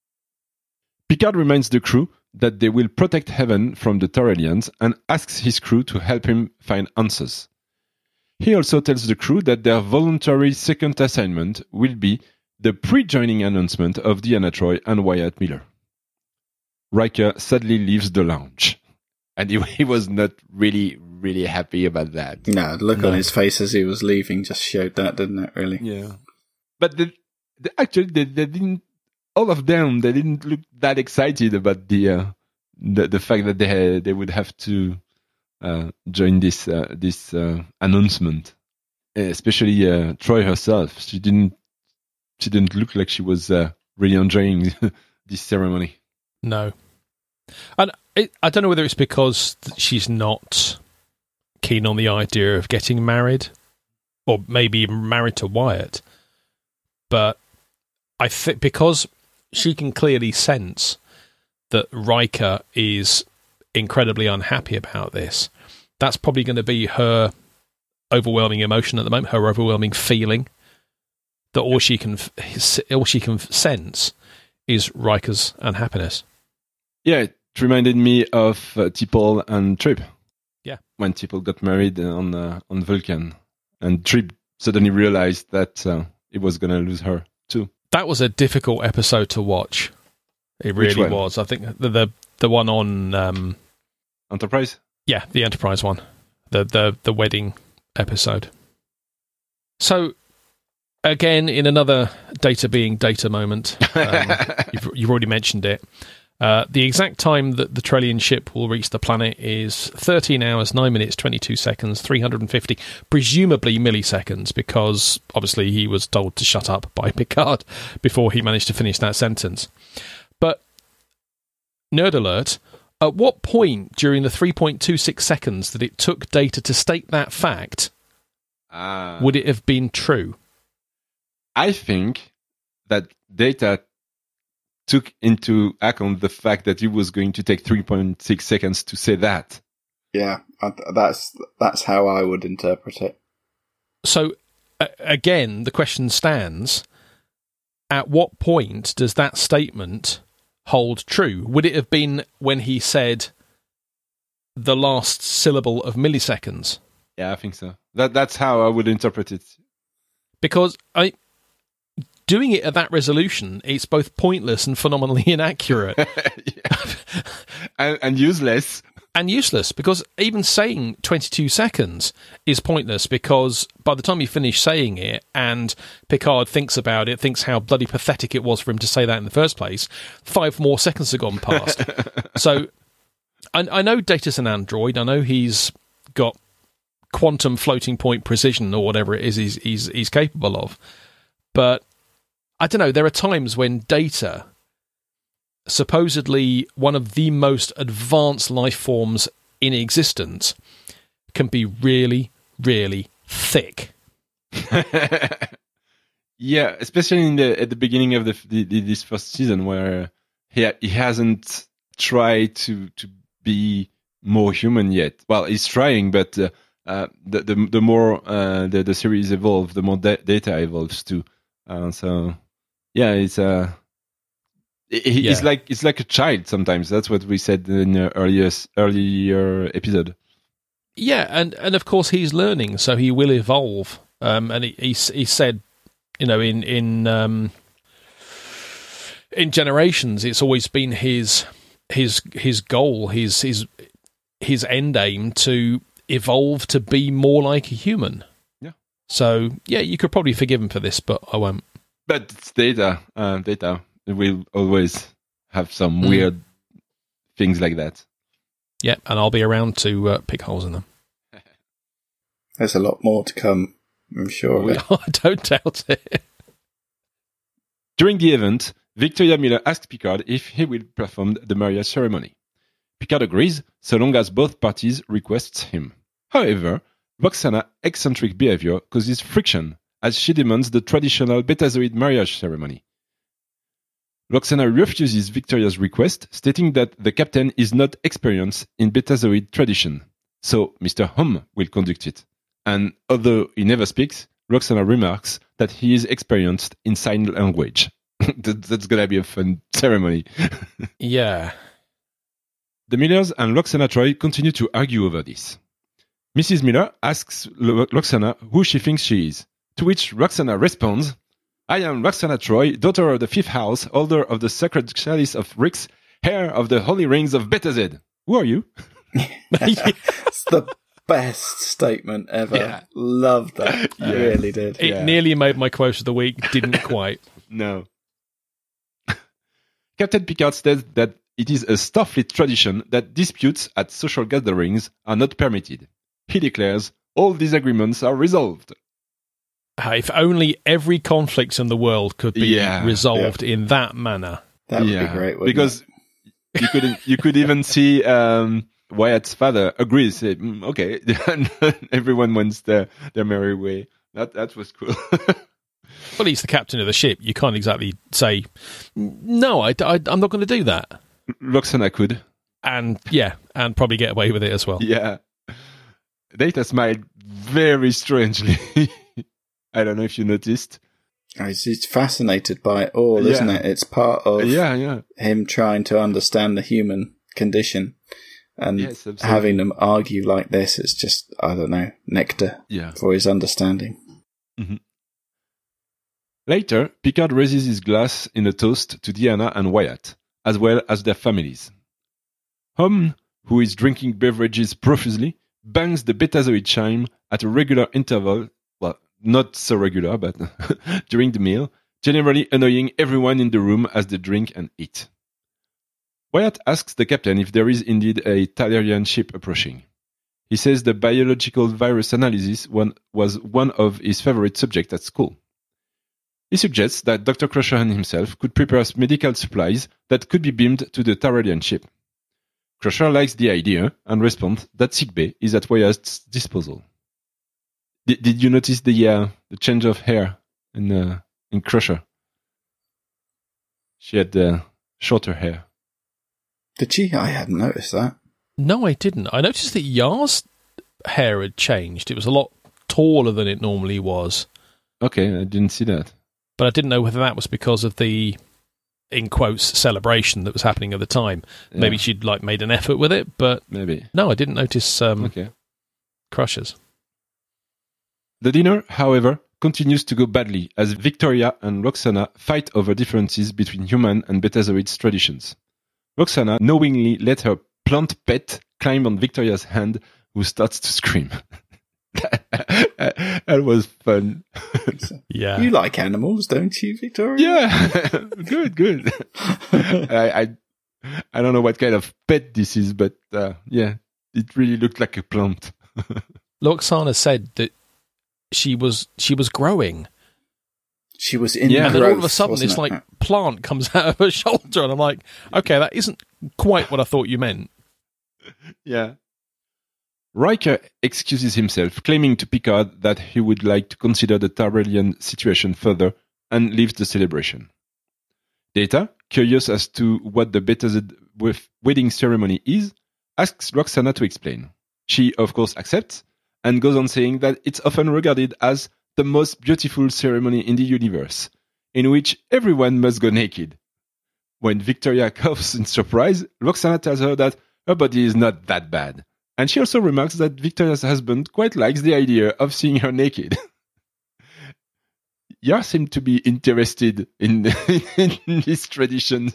Picard reminds the crew that they will protect heaven from the Tarelians and asks his crew to help him find answers. He also tells the crew that their voluntary second assignment will be the pre-joining announcement of Deanna Troi and Wyatt Miller. Riker sadly leaves the lounge, and he was not really happy about that. No, the look on his face as he was leaving just showed that, didn't it, really? Yeah. But actually, they didn't, all of them, they didn't look that excited about the fact that they would have to join this announcement. Especially Troi herself. She didn't look like she was really enjoying this ceremony. No. And I don't know whether it's because she's not keen on the idea of getting married, or maybe even married to Wyatt. But I think because she can clearly sense that Riker is incredibly unhappy about this, that's probably going to be her overwhelming emotion at the moment, her overwhelming feeling, that all she can sense is Riker's unhappiness. Yeah, it reminded me of T'Pol and Trip. Yeah, when T'Pol got married on Vulcan, and Trip suddenly realized that he was going to lose her too. That was a difficult episode to watch. It really was. I think the one on Enterprise. Yeah, the Enterprise one, the wedding episode. So, again, in another Data being Data moment, you've already mentioned it. The exact time that the Trellian ship will reach the planet is 13 hours, 9 minutes, 22 seconds, 350, presumably milliseconds, because obviously he was told to shut up by Picard before he managed to finish that sentence. But, nerd alert, at what point during the 3.26 seconds that it took Data to state that fact would it have been true? I think that Data took into account the fact that it was going to take 3.6 seconds to say that. Yeah, that's how I would interpret it. So, again, the question stands, at what point does that statement hold true? Would it have been when he said the last syllable of milliseconds? Yeah, I think so. That's how I would interpret it. Because doing it at that resolution, it's both pointless and phenomenally inaccurate. and useless. And useless, because even saying 22 seconds is pointless, because by the time you finish saying it and Picard thinks about it, thinks how bloody pathetic it was for him to say that in the first place, 5 more seconds have gone past. So I know Data's an android. I know he's got quantum floating point precision or whatever it is he's capable of. But I don't know, there are times when Data, supposedly one of the most advanced life forms in existence, can be really, really thick. Yeah, especially at the beginning of this first season, where he hasn't tried to be more human yet. Well, he's trying, but the more the series evolves, the more Data evolves too. So yeah, it's like a child sometimes. That's what we said in the earlier episode. Yeah, and of course he's learning, so he will evolve. And he said, in Generations, it's always been his goal, his end aim to evolve to be more like a human. Yeah. So yeah, you could probably forgive him for this, but I won't. But it's Data. Data will always have some weird things like that. Yeah, and I'll be around to pick holes in them. There's a lot more to come, I'm sure. I don't doubt it. During the event, Victoria Miller asked Picard if he will perform the marriage ceremony. Picard agrees, so long as both parties request him. However, Roxana's eccentric behavior causes friction, as she demands the traditional Betazoid marriage ceremony. Roxana refuses Victoria's request, stating that the captain is not experienced in Betazoid tradition, so Mr. Hom will conduct it. And although he never speaks, Roxana remarks that he is experienced in sign language. That's gonna be a fun ceremony. Yeah. The Millers and Roxana Troy continue to argue over this. Mrs. Miller asks Roxana who she thinks she is, to which Roxana responds, "I am Roxana Troy, daughter of the Fifth House, holder of the Sacred Chalice of Rix, heir of the Holy Rings of Betazed. Who are you?" It's the best statement ever. Yeah. Loved that. I really did. It nearly made my quote of the week, didn't quite. No. Captain Picard says that it is a Starfleet tradition that disputes at social gatherings are not permitted. He declares, all disagreements are resolved. If only every conflict in the world could be resolved in that manner. That would be great, wouldn't because you could even see Wyatt's father agree, say, okay, everyone wants their merry way. That was cool. Well, he's the captain of the ship. You can't exactly say, no, I'm not going to do that. Roxana could. And probably get away with it as well. Yeah. Data smiled very strangely. I don't know if you noticed. He's fascinated by it all, isn't it? It's part of him trying to understand the human condition. And having them argue like this is just, I don't know, nectar for his understanding. Mm-hmm. Later, Picard raises his glass in a toast to Deanna and Wyatt, as well as their families. Hom, who is drinking beverages profusely, bangs the Betazoid chime at a regular interval, well, not so regular, but during the meal, generally annoying everyone in the room as they drink and eat. Wyatt asks the captain if there is indeed a Talarian ship approaching. He says the biological virus analysis was one of his favorite subjects at school. He suggests that Dr. Crusher himself could prepare medical supplies that could be beamed to the Talarian ship. Crusher likes the idea and responds that sickbay is at Wyatt's disposal. Did you notice the change of hair in Crusher? She had shorter hair. Did she? I hadn't noticed that. No, I didn't. I noticed that Yar's hair had changed. It was a lot taller than it normally was. Okay, I didn't see that. But I didn't know whether that was because of the, in quotes, celebration that was happening at the time. Yeah. Maybe she'd made an effort with it, but maybe. No, I didn't notice Crushers. The dinner, however, continues to go badly as Victoria and Roxana fight over differences between human and Betazoid traditions. Roxana knowingly let her plant pet climb on Victoria's hand, who starts to scream. That was fun. Yeah. You like animals, don't you, Victoria? Yeah. Good. I don't know what kind of pet this is, but it really looked like a plant. Roxana said that she was growing. She was in and growth, then all of a sudden this plant comes out of her shoulder, and I'm like, okay, that isn't quite what I thought you meant. Yeah. Riker excuses himself, claiming to Picard that he would like to consider the Tyrellian situation further, and leaves the celebration. Data, curious as to what the Betazed wedding ceremony is, asks Roxana to explain. She, of course, accepts, and goes on saying that it's often regarded as the most beautiful ceremony in the universe, in which everyone must go naked. When Victoria coughs in surprise, Roxana tells her that her body is not that bad. And she also remarks that Victoria's husband quite likes the idea of seeing her naked. Yar seemed to be interested in this tradition.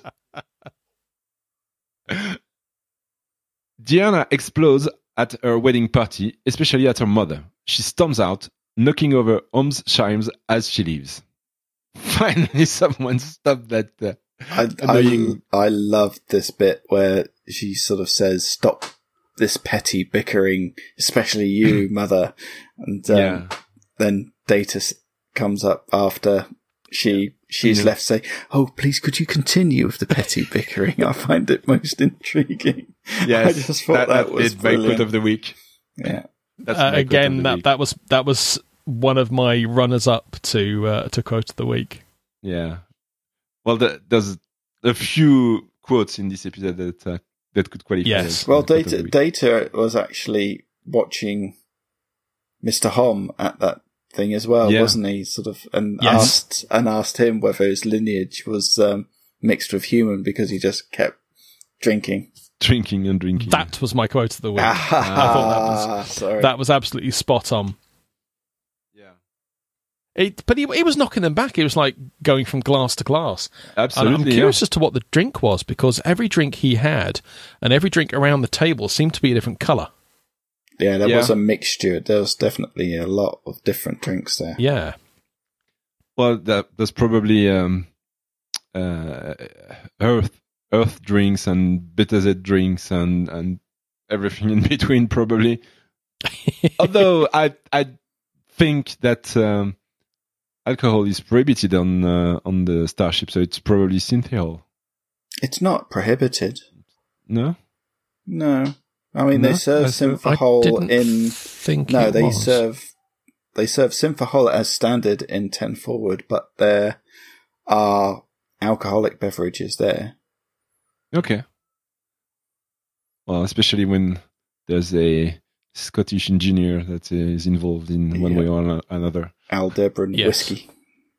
Deanna explodes at her wedding party, especially at her mother. She storms out, knocking over Hom's chimes as she leaves. Finally, someone stopped that annoying... I loved this bit where she sort of says, "Stop this petty bickering, especially you, mother." And then Data comes up after she she's left say, "Oh, please, could you continue with the petty bickering?" I find it most intriguing. Yes, I just thought that was my quote brilliant. of the week. Yeah, That's my again, quote of the week. that was one of my runners up to quote of the week. Yeah. Well, there's a few quotes in this episode that could qualify. Yes. as well, quote of the week. Data was actually watching Mr. Hom at that thing as well, Yeah. wasn't he? Sort of, and Yes. asked him whether his lineage was mixed with human because he just kept drinking. Drinking and drinking. That was my quote of the week. I thought Sorry. that was absolutely spot on. Yeah. But he was knocking them back. It was like going from glass to glass. Absolutely. And I'm curious as to what the drink was, because every drink he had and every drink around the table seemed to be a different colour. Yeah, there was a mixture. There was definitely a lot of different drinks there. Yeah. Well, there's probably earth drinks and BetaZ drinks and everything in between, probably. Although I think that alcohol is prohibited on the Starship, so it's probably syntheol. It's not prohibited. No? No. I mean, No? they serve I Synthahol didn't in... think No, it they was. serve Synthahol as standard in 10 Forward, but there are alcoholic beverages there. Okay. Well, especially when there's a Scottish engineer that is involved in one way or another. Aldebaran Yes. whiskey.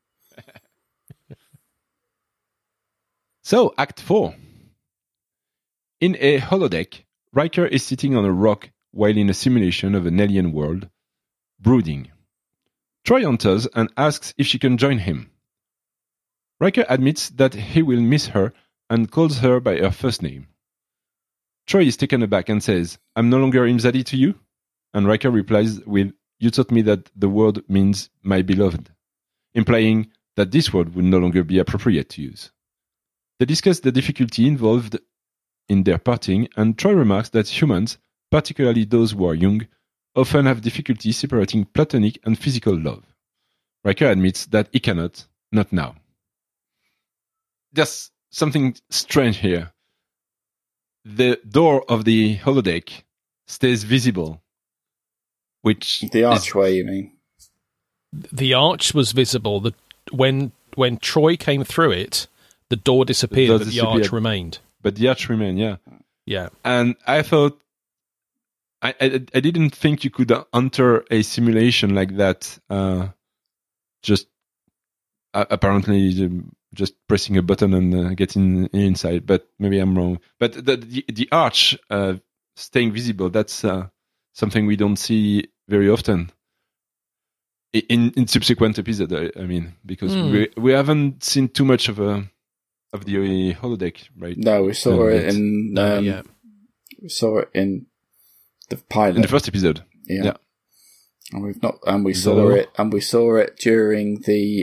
So, Act 4. In a holodeck, Riker is sitting on a rock while in a simulation of an alien world, brooding. Troy enters and asks if she can join him. Riker admits that he will miss her and calls her by her first name. Troy is taken aback and says, "I'm no longer Imzadi to you?" And Riker replies with, "You taught me that the word means my beloved," implying that this word would no longer be appropriate to use. They discuss the difficulty involved in their parting, and Troy remarks that humans, particularly those who are young, often have difficulty separating platonic and physical love. Riker admits that he cannot, not now. There's something strange here. The door of the holodeck stays visible, which The archway, you mean? The arch was visible. When Troy came through it, the door disappeared, but the arch remained. But the arch remained, yeah. Yeah. And I thought, I didn't think you could enter a simulation like that, just apparently just pressing a button and getting inside. But maybe I'm wrong. But the arch staying visible, that's something we don't see very often in subsequent episodes. I mean, because we haven't seen too much of the holodeck, right? No, we saw it in. We saw it in the pilot, in the first episode. Yeah. And we've not, and we saw it during the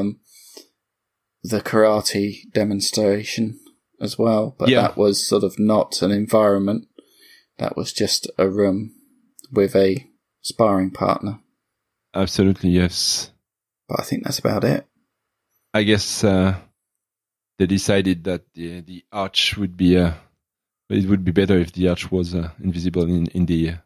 karate demonstration as well. But that was sort of not an environment. That was just a room with a sparring partner. Absolutely, yes. But I think that's about it. I guess they decided that the arch would be it would be better if the arch was invisible in the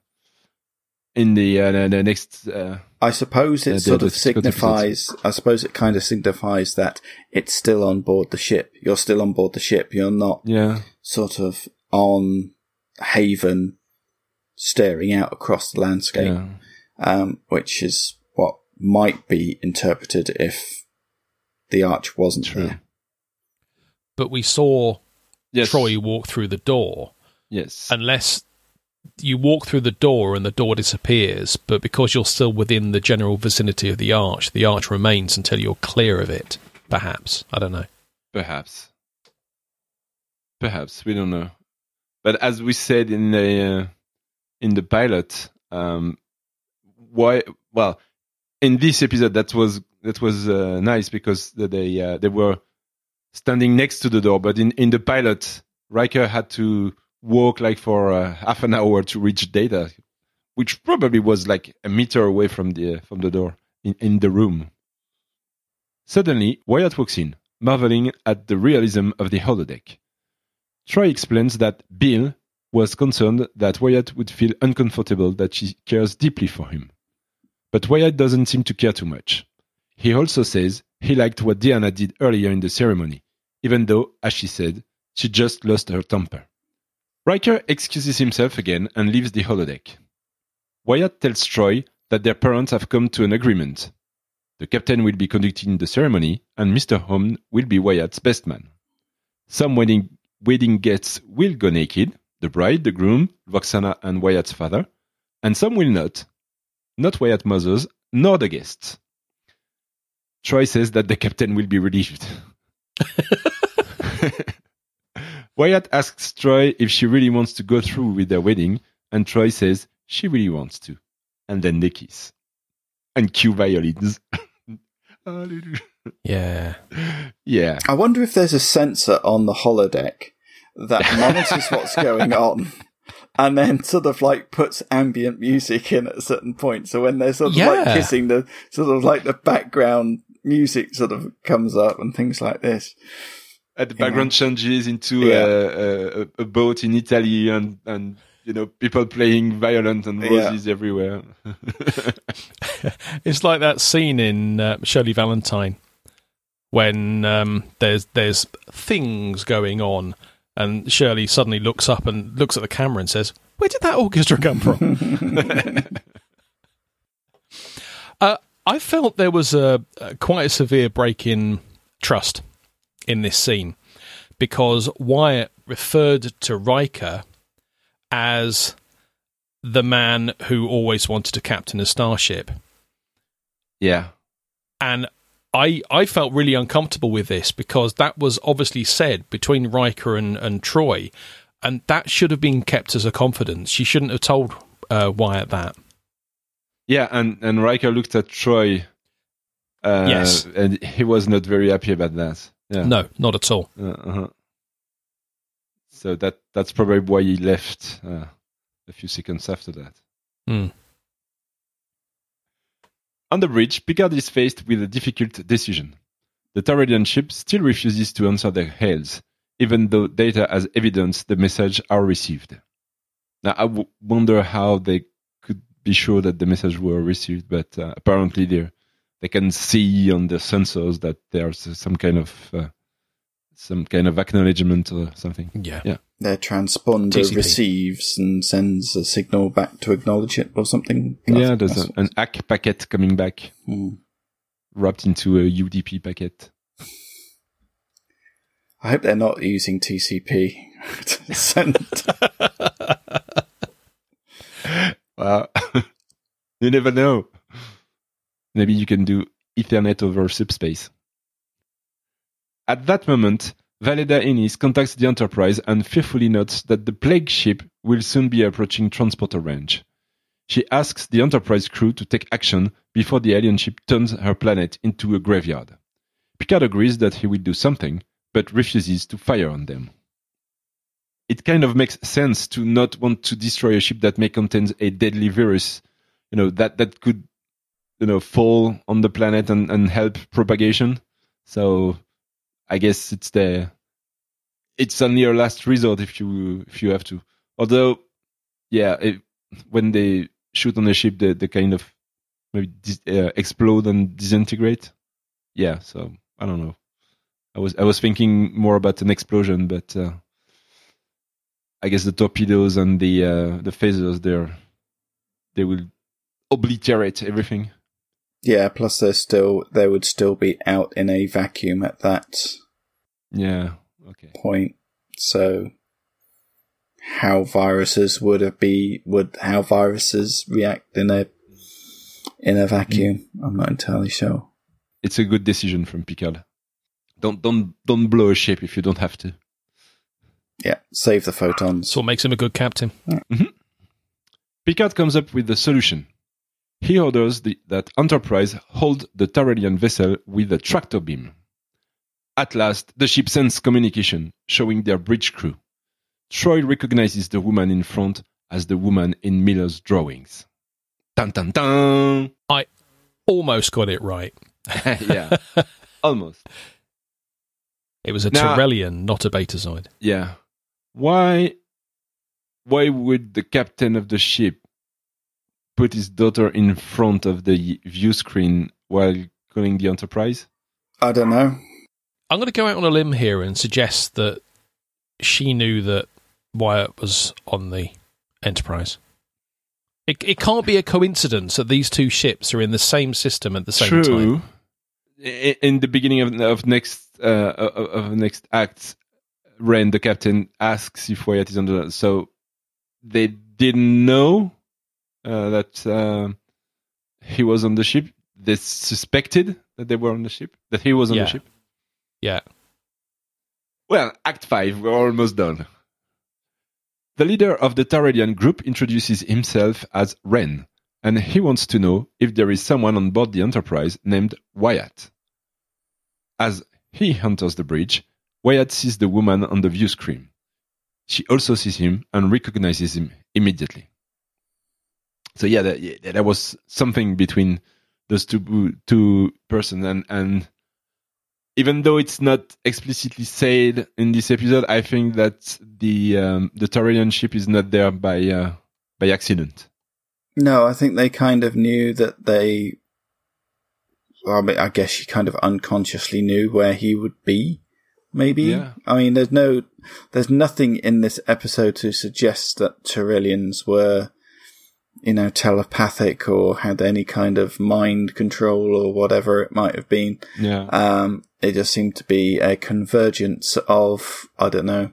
next. I suppose it sort of signifies. I suppose it kind of signifies that it's still on board the ship. You're still on board the ship. You're not sort of on Haven, staring out across the landscape, which is what might be interpreted if the arch wasn't there. But we saw Troy walk through the door. Yes. Unless you walk through the door and the door disappears, but because you're still within the general vicinity of the arch remains until you're clear of it. Perhaps. I don't know. Perhaps. We don't know. But as we said in the pilot, why? Well, in this episode, that was nice because they were standing next to the door. But in the pilot, Riker had to walk like for half an hour to reach Data, which probably was like a meter away from the door in the room. Suddenly, Wyatt walks in, marveling at the realism of the holodeck. Troy explains that Bill was concerned that Wyatt would feel uncomfortable, that she cares deeply for him. But Wyatt doesn't seem to care too much. He also says he liked what Deanna did earlier in the ceremony, even though, as she said, she just lost her temper. Riker excuses himself again and leaves the holodeck. Wyatt tells Troy that their parents have come to an agreement. The captain will be conducting the ceremony, and Mr. Holm will be Wyatt's best man. Some wedding guests will go naked, the bride, the groom, Roxana and Wyatt's father, and some will not Wyatt's mothers, nor the guests. Troy says that the captain will be relieved. Wyatt asks Troy if she really wants to go through with their wedding, and Troy says she really wants to. And then they kiss. And cue violins. Yeah. Yeah. I wonder if there's a sensor on the holodeck that monitors what's going on and then sort of like puts ambient music in at a certain point. So when they're sort of like kissing, the sort of like the background music sort of comes up and things like this. The background changes into a boat in Italy and people playing violin and roses everywhere. It's like that scene in Shirley Valentine when there's things going on, and Shirley suddenly looks up and looks at the camera and says, "Where did that orchestra come from?" I felt there was quite a severe break in trust in this scene, because Wyatt referred to Riker as the man who always wanted to captain a starship. Yeah. And I felt really uncomfortable with this, because that was obviously said between Riker and Troy, and that should have been kept as a confidence. She shouldn't have told Wyatt that. Yeah, and Riker looked at Troy, yes, and he was not very happy about that. Yeah. No, not at all. So that's probably why he left a few seconds after that. Mm. On the bridge, Picard is faced with a difficult decision. The Taurean ship still refuses to answer their hails, even though Data has evidence the messages are received. Now, I wonder how they could be sure that the messages were received, but apparently they can see on the sensors that there's some kind of acknowledgement or something. Yeah. Their transponder TCP. Receives and sends a signal back to acknowledge it or something. Yeah, there's an ACK packet coming back, wrapped into a UDP packet. I hope they're not using TCP to send. Well, you never know. Maybe you can do Ethernet over subspace. At that moment, Valeda Innis contacts the Enterprise and fearfully notes that the plague ship will soon be approaching transporter range. She asks the Enterprise crew to take action before the alien ship turns her planet into a graveyard. Picard agrees that he will do something, but refuses to fire on them. It kind of makes sense to not want to destroy a ship that may contain a deadly virus, that could, fall on the planet and help propagation. So I guess it's only a last resort if you have to. Although, when they shoot on the ship, they kind of maybe explode and disintegrate. Yeah, so I don't know. I was thinking more about an explosion, but I guess the torpedoes and the phasers they will obliterate everything. Yeah, plus they would still be out in a vacuum at that point. So how viruses would how viruses react in a vacuum? I'm not entirely sure. It's a good decision from Picard. Don't blow a ship if you don't have to. Yeah, save the photons. That's what makes him a good captain. Yeah. Mm-hmm. Picard comes up with the solution. He orders that Enterprise hold the Taurelian vessel with a tractor beam. At last, the ship sends communication, showing their bridge crew. Troy recognizes the woman in front as the woman in Miller's drawings. Dun dun dun! I almost got it right. Yeah. Almost. It was a Now- Tyrellian, not a Betazoid. Yeah. Why would the captain of the ship put his daughter in front of the view screen while calling the Enterprise? I don't know. I'm going to go out on a limb here and suggest that she knew that Wyatt was on the Enterprise. It can't be a coincidence that these two ships are in the same system at the same time. In the beginning of next act, Ren, the captain, asks if Wyatt is on the. So they didn't know that he was on the ship. They suspected that they were on the ship, that he was on the ship. Yeah. Well, Act 5, we're almost done. The leader of the Tyrellian group introduces himself as Ren, and he wants to know if there is someone on board the Enterprise named Wyatt. As he enters the bridge, Wyatt sees the woman on the view screen. She also sees him and recognizes him immediately. So there was something between those two persons, and even though it's not explicitly said in this episode, I think that the Tyrellian ship is not there by accident. No, I think they kind of knew that they. Well, I mean, I guess she kind of unconsciously knew where he would be. Maybe. Yeah. I mean, there's nothing in this episode to suggest that Tyrellians were, telepathic or had any kind of mind control or whatever it might have been. Yeah. It just seemed to be a convergence of, I don't know,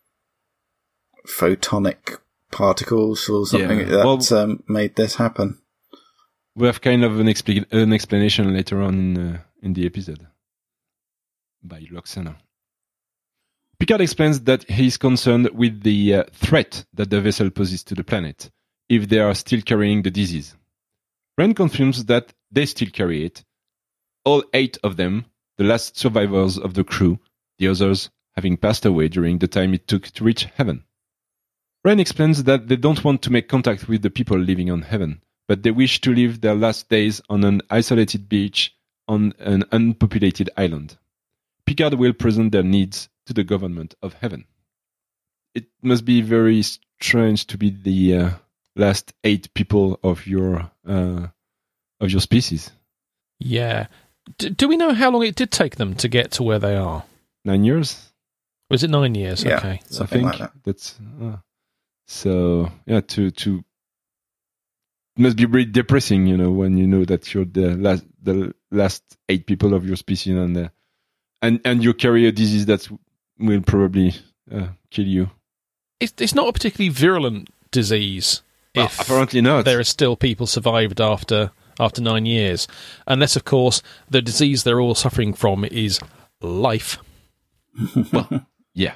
photonic particles or something that made this happen. We have kind of an explanation later on in the episode by Lwaxana. Picard explains that he is concerned with the threat that the vessel poses to the planet if they are still carrying the disease. Ren confirms that they still carry it. All 8 of them, the last survivors of the crew, the others having passed away during the time it took to reach Heaven. Ren explains that they don't want to make contact with the people living on Heaven, but they wish to live their last days on an isolated beach on an unpopulated island. Picard will present their needs to the government of Heaven. It must be very strange to be the last 8 people of your species. Yeah. Do we know how long it did take them to get to where they are? 9 years? Was it 9 years? Yeah, okay. something I think like that. That's so. Yeah, to it must be really depressing, when you know that you're the last 8 people of your species, and you carry a disease that will probably kill you. It's not a particularly virulent disease. Well, apparently not. There are still people survived after 9 years, unless of course the disease they're all suffering from is life. Well, yeah.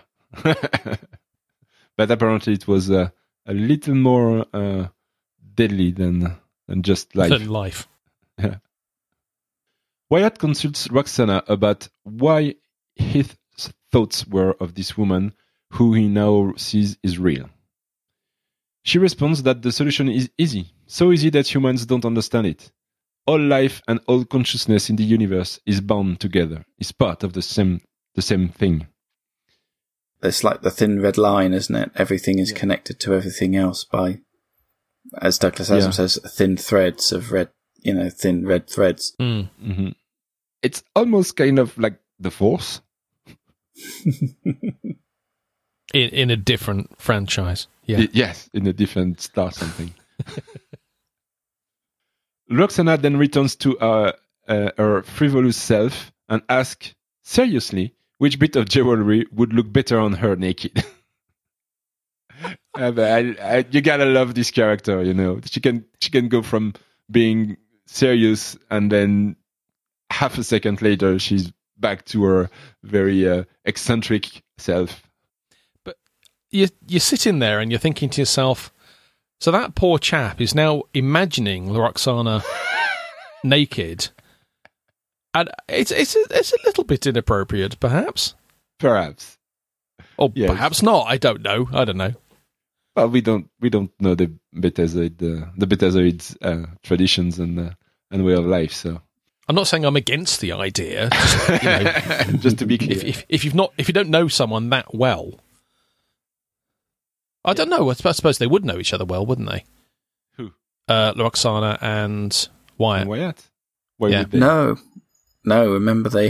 But apparently it was a little more deadly than just life. Than life. Yeah. Wyatt consults Lwaxana about why his thoughts were of this woman who he now sees is real. She responds that the solution is easy, so easy that humans don't understand it. All life and all consciousness in the universe is bound together, is part of the same thing. It's like the thin red line, isn't it? Everything is connected to everything else by, as Douglas Adams says, thin threads of red, thin red threads. Mm. Mm-hmm. It's almost kind of like the Force. In a different franchise. Yeah. Yes, in a different star something. Lwaxana then returns to her frivolous self and asks, seriously, which bit of jewelry would look better on her naked? You gotta love this character, She can go from being serious and then half a second later she's back to her very eccentric self. But you're sitting there and you're thinking to yourself, so that poor chap is now imagining Lwaxana naked, and it's a little bit inappropriate, perhaps. Perhaps, or yes. Perhaps not. I don't know. Well, we don't know the Betazoid's traditions and way of life. So I'm not saying I'm against the idea. Just, Just to be clear. if you don't know someone that well, I don't know. I suppose they would know each other well, wouldn't they? Who? Roxana and Wyatt. And Wyatt? Why Yeah. would they? No. Remember they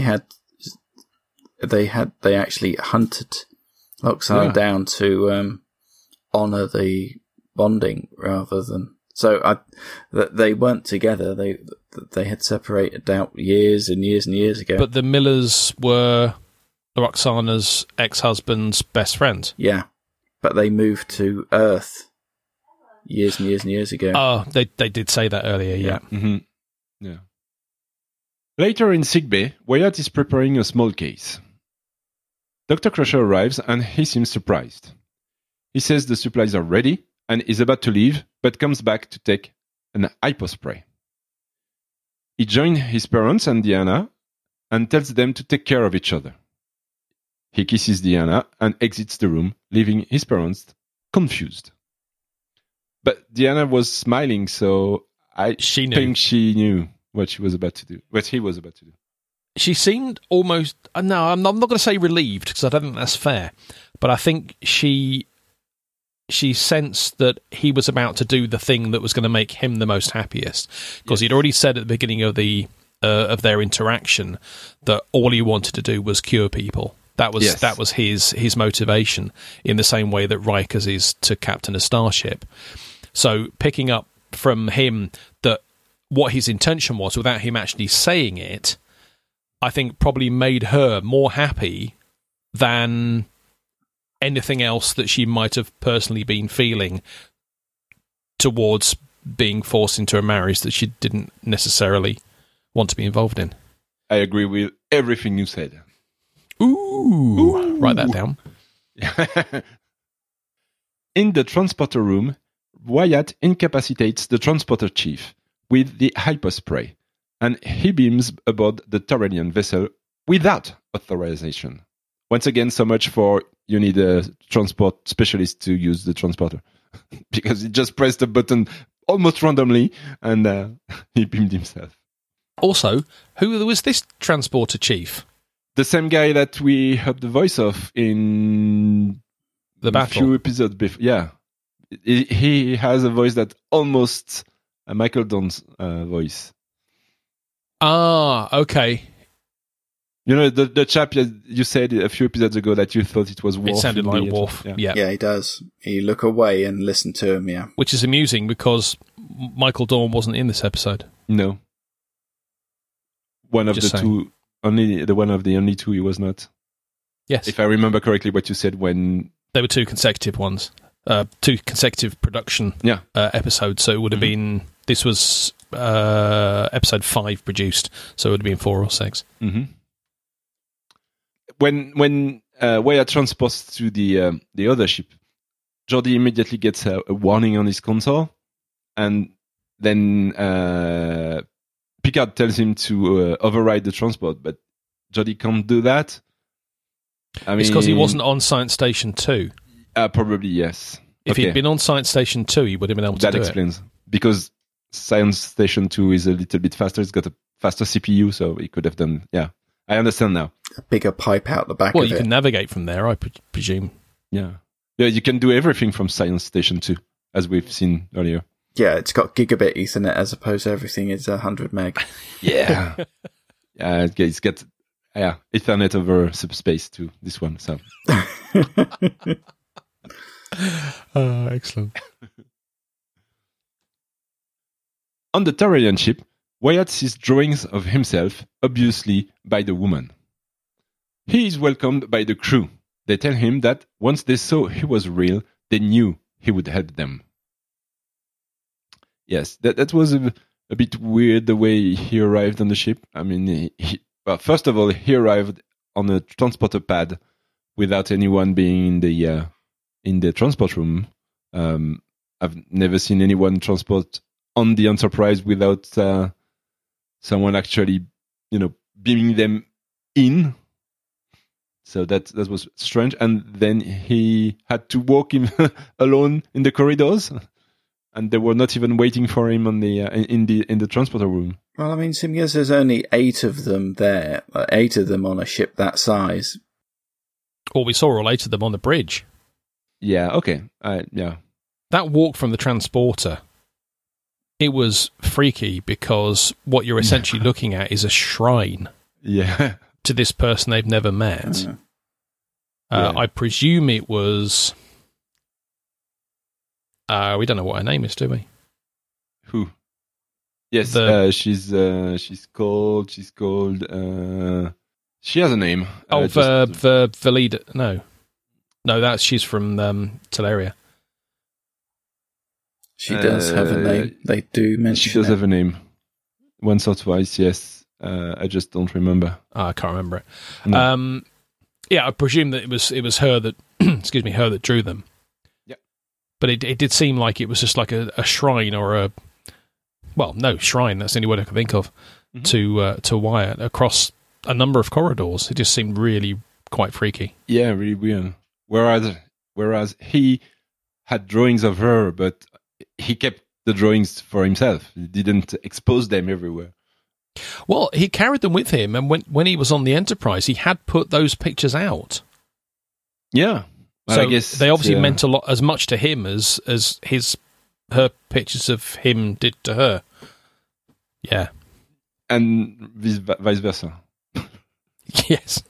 actually hunted Roxana down to honour the bonding rather than. So they weren't together. They had separated out years and years and years ago. But the Millers were Roxana's ex-husband's best friends. Yeah, but they moved to Earth years and years and years ago. Oh, they did say that earlier, yeah. Mm-hmm. Yeah. Later in sickbay, Wyatt is preparing a small case. Dr. Crusher arrives and he seems surprised. He says the supplies are ready and is about to leave, but comes back to take an hypospray. He joins his parents and Diana and tells them to take care of each other. He kisses Diana and exits the room, leaving his parents confused. But Diana was smiling, so I think she knew what he was about to do. She seemed almost... No, I'm not going to say relieved, because I don't think that's fair. But I think she sensed that he was about to do the thing that was going to make him the most happiest. Because he'd already said at the beginning of their interaction that all he wanted to do was cure people. That was his motivation, in the same way that Riker's is to captain a starship. So picking up from him that what his intention was, without him actually saying it, I think probably made her more happy than anything else that she might have personally been feeling towards being forced into a marriage that she didn't necessarily want to be involved in. I agree with everything you said. Ooh. Write that down. In the transporter room, Wyatt incapacitates the transporter chief with the hypospray, and he beams aboard the Taurelian vessel without authorization. Once again, so much for you need a transport specialist to use the transporter. Because he just pressed a button almost randomly, and he beamed himself. Also, who was this transporter chief? The same guy that we heard the voice of in the battle. A few episodes before. Yeah. He has a voice that almost Michael Dawn's voice. Ah, okay. You know, the chap you said a few episodes ago that you thought it was Worf. It sounded like Worf, yeah. Yeah, he does. You look away and listen to him, yeah. Which is amusing because Michael Dorn wasn't in this episode. No. One of Just the saying. only two he was not. Yes. If I remember correctly what you said when... There were two consecutive ones. Two consecutive production episodes, so it would have been... This was episode 5 produced, so it would have been 4 or 6. Mm-hmm. When Wyatt transports to the other ship, Geordi immediately gets a warning on his console, and then Picard tells him to override the transport, but Geordi can't do that. It's because he wasn't on Science Station 2. Probably, yes. If he'd been on Science Station 2, he would have been able to do it. That explains. Because Science Station 2 is a little bit faster. It's got a faster CPU, so he could have done... Yeah, I understand now. A bigger pipe out the back of it. Well, you can navigate from there, I presume. Yeah, you can do everything from Science Station 2, as we've seen earlier. Yeah, it's got gigabit Ethernet as opposed to everything is 100 meg. Yeah. It's got Ethernet over subspace too, this one. So. Excellent. On the Taurelian ship, Wyatt sees drawings of himself, obviously by the woman. He is welcomed by the crew. They tell him that once they saw he was real, they knew he would help them. Yes, that was a bit weird the way he arrived on the ship. I mean, well, first of all, he arrived on a transporter pad without anyone being in the transport room. I've never seen anyone transport on the Enterprise without someone actually, beaming them in. So that was strange. And then he had to walk him alone in the corridors, and they were not even waiting for him on the in the transporter room. Well, I mean, seeing as there's only 8 of them there, 8 of them on a ship that size. Well, we saw all 8 of them on the bridge. Yeah, okay. Yeah. That walk from the transporter, it was freaky because what you're essentially looking at is a shrine to this person they've never met. I presume it was... we don't know what her name is, do we? Who? Yes, she's called. She has a name. Valida. No, she's from Teleria. She does have a name. They do mention. She does have a name. Once or twice, yes. I just don't remember. I can't remember it. No. I presume that it was her that excuse me, her that drew them. Yeah. But it did seem like it was just like a shrine or shrine, that's the only word I can think of, to Wyatt across a number of corridors. It just seemed really quite freaky. Yeah, really weird. Whereas he had drawings of her, but he kept the drawings for himself. He didn't expose them everywhere. Well, he carried them with him, and when he was on the Enterprise, he had put those pictures out. Yeah. Well, so I guess they obviously meant as much to him as her pictures of him did to her. Yeah. And vice versa. Yes.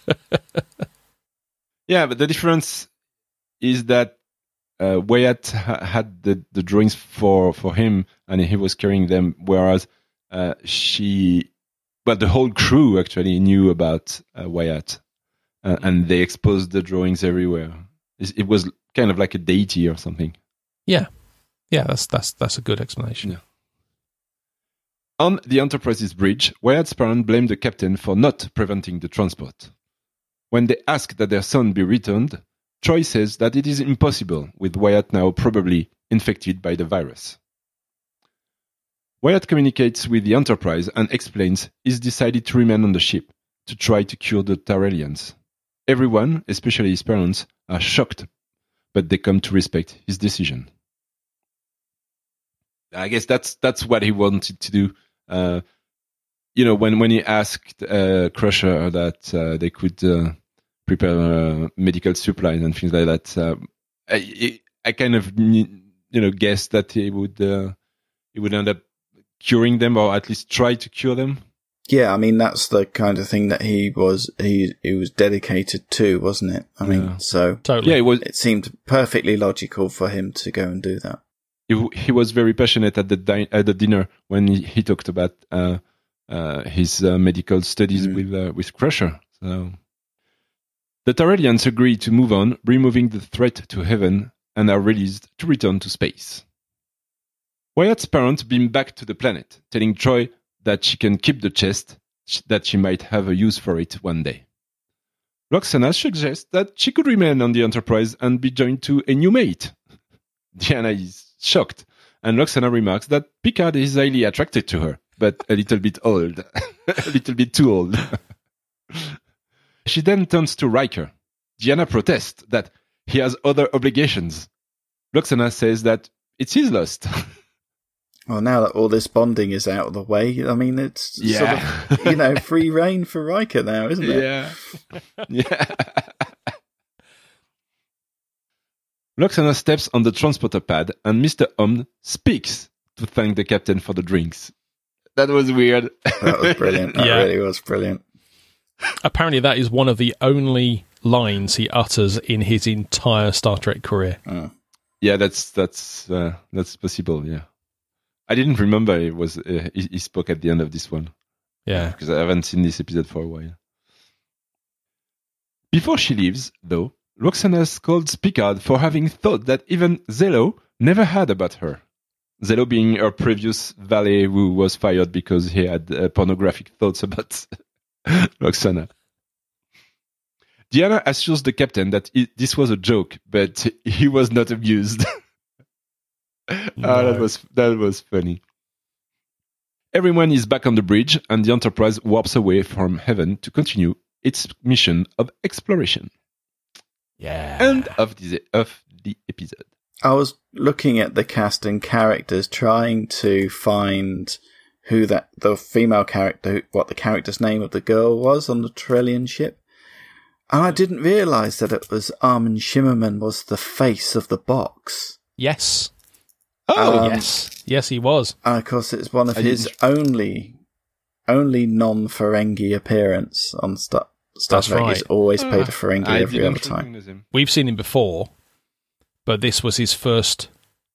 Yeah, but the difference is that Wyatt had the drawings for him, and he was carrying them, whereas the whole crew actually knew about Wyatt, and they exposed the drawings everywhere. It was kind of like a deity or something. Yeah. Yeah, that's a good explanation. Yeah. On the Enterprise's bridge, Wyatt's parents blamed the captain for not preventing the transport. When they ask that their son be returned, Troy says that it is impossible, with Wyatt now probably infected by the virus. Wyatt communicates with the Enterprise and explains he's decided to remain on the ship to try to cure the Tarelians. Everyone, especially his parents, are shocked, but they come to respect his decision. I guess that's what he wanted to do. When he asked Crusher that they could prepare medical supplies and things like that, I kind of guessed that he would end up curing them, or at least try to cure them. Yeah, I mean that's the kind of thing that he was dedicated to, wasn't it? I mean, so totally. Yeah, it seemed perfectly logical for him to go and do that. He was very passionate at the dinner when he talked about his medical studies with Crusher. So the Tarelians agree to move on, removing the threat to Heaven, and are released to return to space. Wyatt's parents beam back to the planet, telling Troy that she can keep the chest, that she might have a use for it one day. Lwaxana suggests that she could remain on the Enterprise and be joined to a new mate. Diana is shocked, and Lwaxana remarks that Picard is highly attracted to her, but a little bit old. A little bit too old. She then turns to Riker. Diana protests that he has other obligations. Lwaxana says that it's his loss. Well, now that all this bonding is out of the way, I mean, it's sort of, free reign for Riker now, isn't it? Yeah. Yeah. Lwaxana steps on the transporter pad, and Mr. Omn speaks to thank the captain for the drinks. That was weird. That was brilliant. That really was brilliant. Apparently that is one of the only lines he utters in his entire Star Trek career. Yeah, that's possible, yeah. I didn't remember it was he spoke at the end of this one. Yeah. Because I haven't seen this episode for a while. Before she leaves, though, Lwaxana scolds Picard for having thought that even Zelo never had about her. Zelo being her previous valet who was fired because he had pornographic thoughts about Lwaxana. Diana assures the captain that this was a joke, but he was not amused. No. That was funny. Everyone is back on the bridge, and the Enterprise warps away from Heaven to continue its mission of exploration. Yeah. End of the episode. I was looking at the cast and characters, trying to find who the female character, what the character's name of the girl was on the Trellian ship. And I didn't realise that it was Armin Shimmerman was the face of the box. Yes. Oh, yes. Yes, he was. And of course, it's one of his only non-Ferengi appearance on Star Trek. right. He's always played a Ferengi every other time. We've seen him before, but this was his first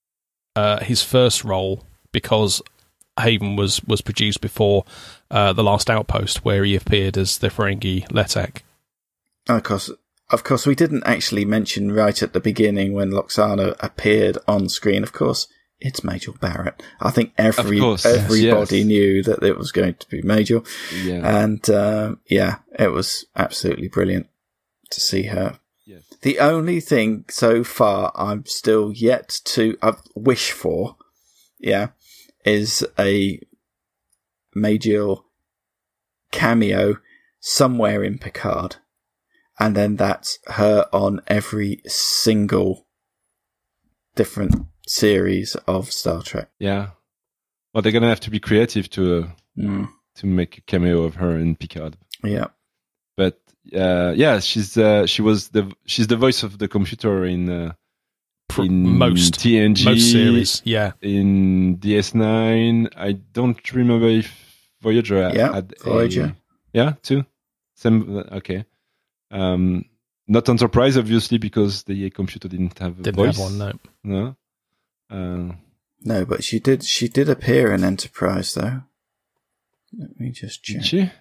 role because Haven was produced before The Last Outpost, where he appeared as the Ferengi Letek. Of course, we didn't actually mention right at the beginning when Lwaxana appeared on screen. Of course, it's Majel Barrett. I think everybody knew that it was going to be Majel. Yeah. And, it was absolutely brilliant to see her. Yes. The only thing so far I'm still yet to wish for, is a Majel cameo somewhere in Picard. And then that's her on every single different series of Star Trek. Yeah. Well, they're going to have to be creative to make a cameo of her in Picard. Yeah. But she's the voice of the computer in most TNG, series. Yeah. In DS9, I don't remember if Voyager had Voyager. Too. Same. Okay. Not Enterprise, obviously, because the computer didn't have a voice. Have one, no. No, but she did appear in Enterprise, though. Let me just check. Did she?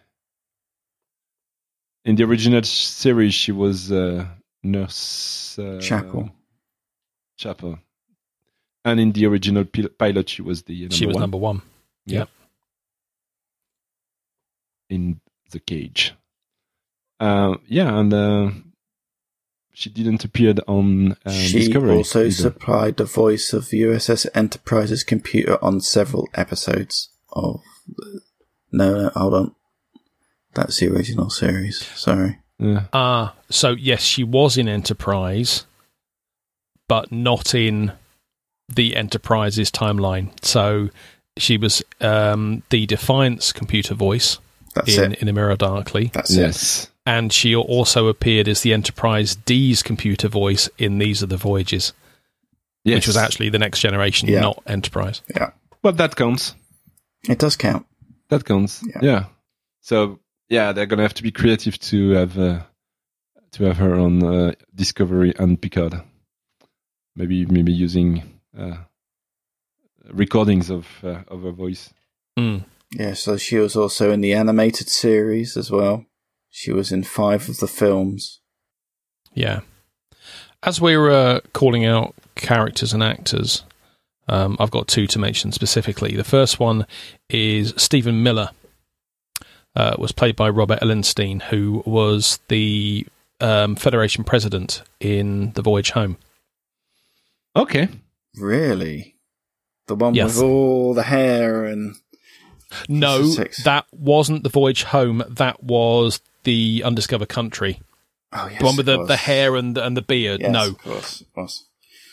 In the original series, she was Nurse Chapel. And in the original pilot, she was number one. Yeah. In the cage. And she didn't appear on Discovery. She also either. supplied the voice of USS Enterprise's computer on several episodes of... No, hold on. That's the original series. Sorry. Yeah. So yes, she was in Enterprise, but not in the Enterprise's timeline. So she was the Defiance computer voice in A Mirror Darkly. That's it. And she also appeared as the Enterprise D's computer voice in These Are the Voyages, which was actually the Next Generation, not Enterprise. Yeah. But that counts. It does count. That counts. Yeah. So, they're going to have to be creative to have her on Discovery and Picard. Maybe using recordings of her voice. Mm. Yeah, so she was also in the animated series as well. She was in 5 of the films. Yeah. As we're calling out characters and actors, I've got 2 to mention specifically. The first one is Stephen Miller. Was played by Robert Ellenstein, who was the Federation president in The Voyage Home. Okay. Really? The one with all the hair and... No, that wasn't The Voyage Home. That was The Undiscovered Country. Oh, yes, the one with the hair and the beard. Yes, no. Of course.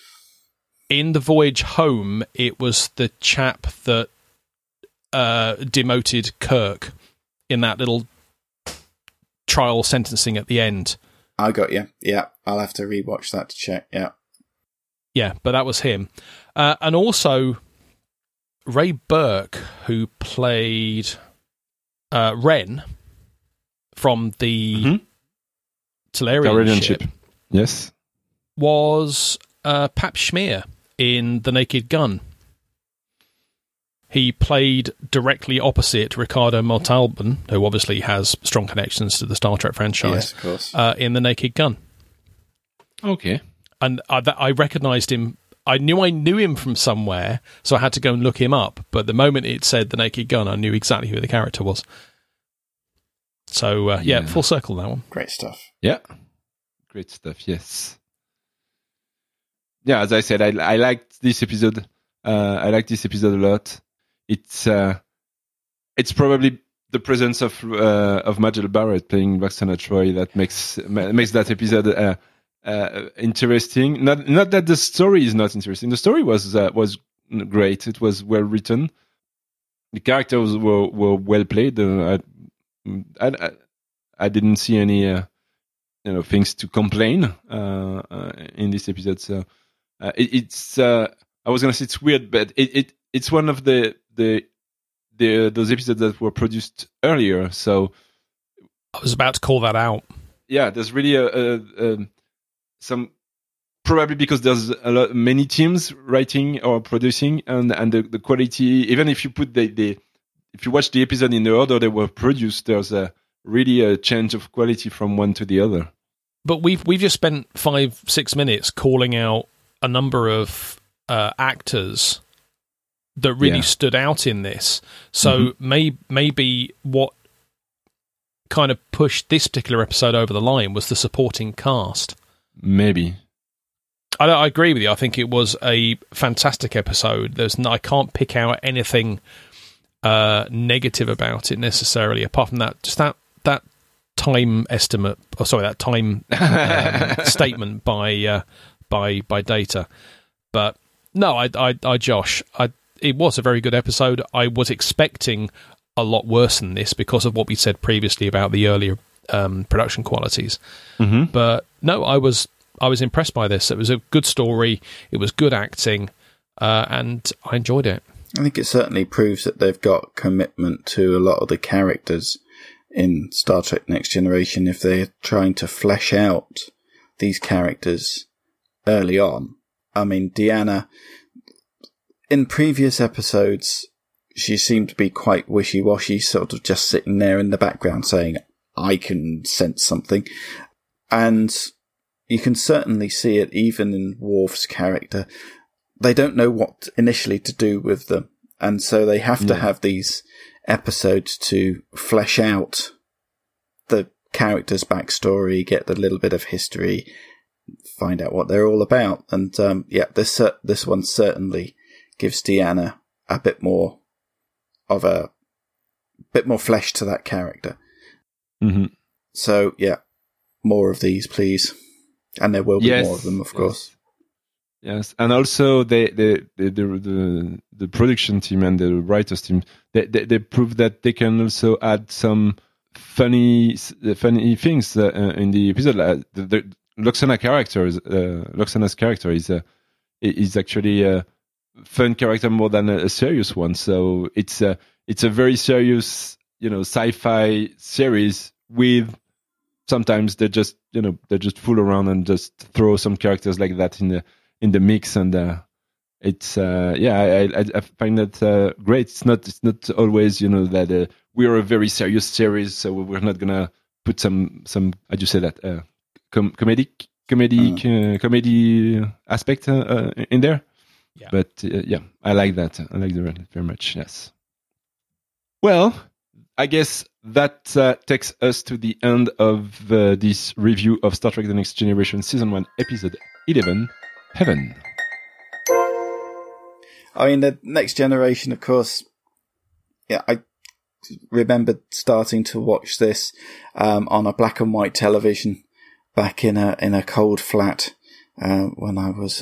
In The Voyage Home, it was the chap that demoted Kirk in that little trial sentencing at the end. I got you. Yeah, I'll have to rewatch that to check. Yeah. Yeah, but that was him. And also, Ray Burke, who played Ren from the Tellurian ship. Yes. Was Pap Schmier in The Naked Gun. He played directly opposite Ricardo Montalban, who obviously has strong connections to the Star Trek franchise. Yes, of course. In The Naked Gun. Okay. And I recognised him. I knew him from somewhere, so I had to go and look him up. But the moment it said The Naked Gun, I knew exactly who the character was. So, full circle, that one. Great stuff. Yeah. Great stuff, yes. Yeah, as I said, I liked this episode. I like this episode a lot. It's probably the presence of Majel Barrett playing Lwaxana Troi that makes that episode interesting. Not that the story is not interesting. The story was great. It was well written, the characters were well played. I didn't see any things to complain in this episode. So it's I was gonna say it's weird, but it's one of the those episodes that were produced earlier. So I was about to call that out. Yeah, there's really some, probably because there's many teams writing or producing, and the quality, even if you put if you watch the episode in the order they were produced, there's really a change of quality from one to the other. But we've just spent 5-6 minutes calling out a number of actors that really stood out in this. So maybe what kind of pushed this particular episode over the line was the supporting cast. Maybe. I agree with you. I think it was a fantastic episode. I can't pick out anything negative about it necessarily, apart from that, just that time estimate, that time statement by Data. But no, Josh, it was a very good episode. I was expecting a lot worse than this because of what we said previously about the earlier production qualities. But no, I was impressed by this. It was a good story. It was good acting, and I enjoyed it. I think it certainly proves that they've got commitment to a lot of the characters in Star Trek Next Generation if they're trying to flesh out these characters early on. I mean, Deanna, in previous episodes, she seemed to be quite wishy-washy, sort of just sitting there in the background saying, I can sense something. And you can certainly see it even in Worf's character. They don't know what initially to do with them. And so they have to have these episodes to flesh out the character's backstory, get a little bit of history, find out what they're all about. And this one certainly gives Deanna a bit more flesh to that character. So more of these, please. And there will be more of them, of course. Yes, and also the production team and the writers team, they prove that they can also add some funny things in the episode. The Loxana's character is actually a fun character more than a serious one. So it's a very serious, sci-fi series with. Sometimes they just fool around and just throw some characters like that in the mix, and it's I find that great. It's not always that we are a very serious series, so we're not gonna put some how do you say that comedy aspect in there. Yeah. But I like that. I like that very much. Yes. Well, I guess that takes us to the end of this review of Star Trek The Next Generation Season 1, Episode 11, Heaven. I mean, The Next Generation, of course, I remember starting to watch this on a black and white television back in a cold flat when I was,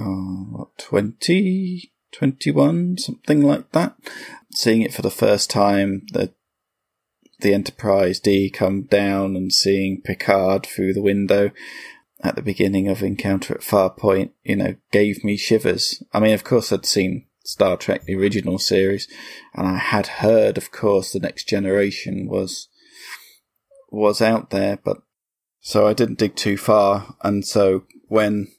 20, 21, something like that. Seeing it for the first time, the Enterprise D come down and seeing Picard through the window at the beginning of Encounter at Farpoint, gave me shivers. I mean, of course I'd seen Star Trek, the original series, and I had heard, of course, The Next Generation was out there, but so I didn't dig too far. And so when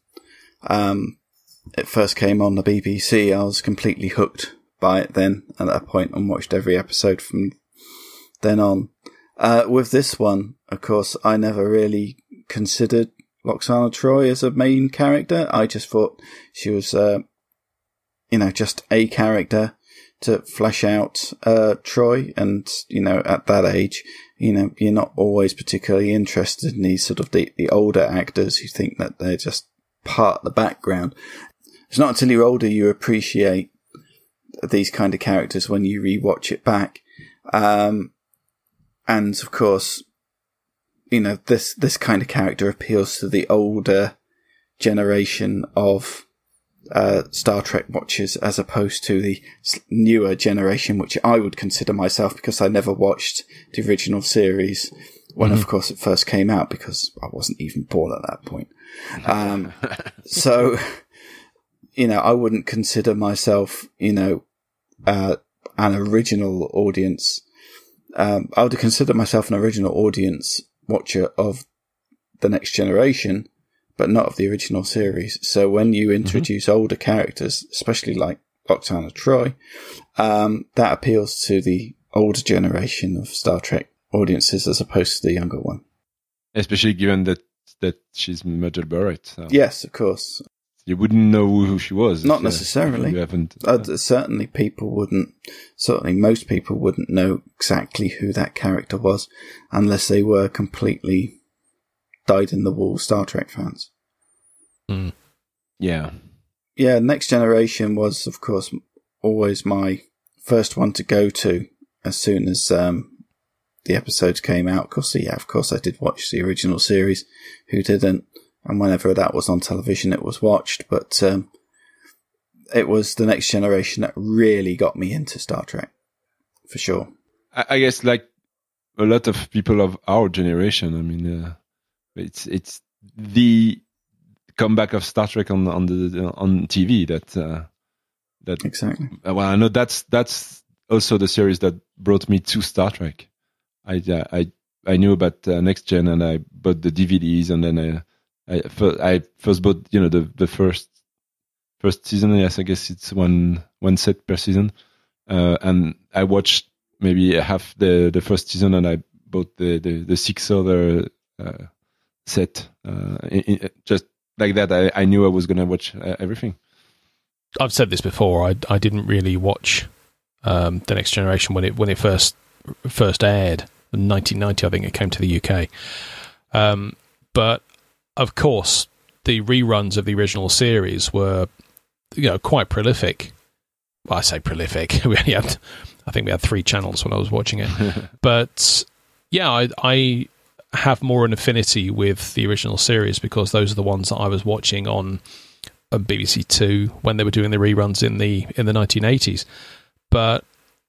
it first came on the BBC, I was completely hooked by it then at that point and watched every episode from then on. With this one, of course, I never really considered Lwaxana Troi as a main character. I just thought she was, just a character to flesh out Troi. And, at that age, you're not always particularly interested in these sort of the older actors who think that they're just part of the background. It's not until you're older you appreciate these kind of characters when you rewatch it back. And of course, this kind of character appeals to the older generation of Star Trek watchers as opposed to the newer generation, which I would consider myself because I never watched the original series when, of course, it first came out because I wasn't even born at that point. So, I wouldn't consider myself, an original audience. I would consider myself an original audience watcher of The Next Generation, but not of the original series. So when you introduce older characters, especially like Lwaxana Troi, that appeals to the older generation of Star Trek audiences as opposed to the younger one. Especially given that she's Majel Barrett. So. Yes, of course. You wouldn't know who she was. Not necessarily. You haven't. Certainly most people wouldn't know exactly who that character was unless they were completely dyed-in-the-wool Star Trek fans. Mm. Yeah. Yeah, Next Generation was, of course, always my first one to go to as soon as the episodes came out. Of course, I did watch the original series. Who didn't? And whenever that was on television, it was watched. But it was The Next Generation that really got me into Star Trek, for sure. I guess, like a lot of people of our generation, I mean, it's the comeback of Star Trek on TV that exactly. Well, I know that's also the series that brought me to Star Trek. I knew about Next Gen and I bought the DVDs, and then I first bought the first season. Yes, I guess it's one set per season, and I watched maybe half the first season, and I bought the 6 other set. Just like that, I knew I was gonna watch everything. I've said this before. I didn't really watch The Next Generation when it first aired in 1990. I think it came to the UK, but of course the reruns of the original series were quite prolific. Well, I say prolific. I think we had 3 channels when I was watching it, but yeah, I have more an affinity with the original series because those are the ones that I was watching on BBC Two when they were doing the reruns in the 1980s. But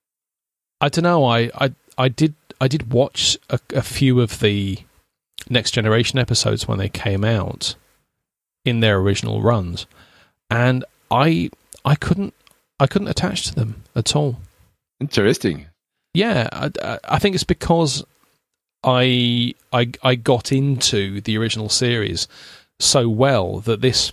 I don't know. I did watch a few of the Next Generation episodes when they came out in their original runs, and I couldn't attach to them at all. Interesting. Yeah, I think it's because I got into the original series so well that this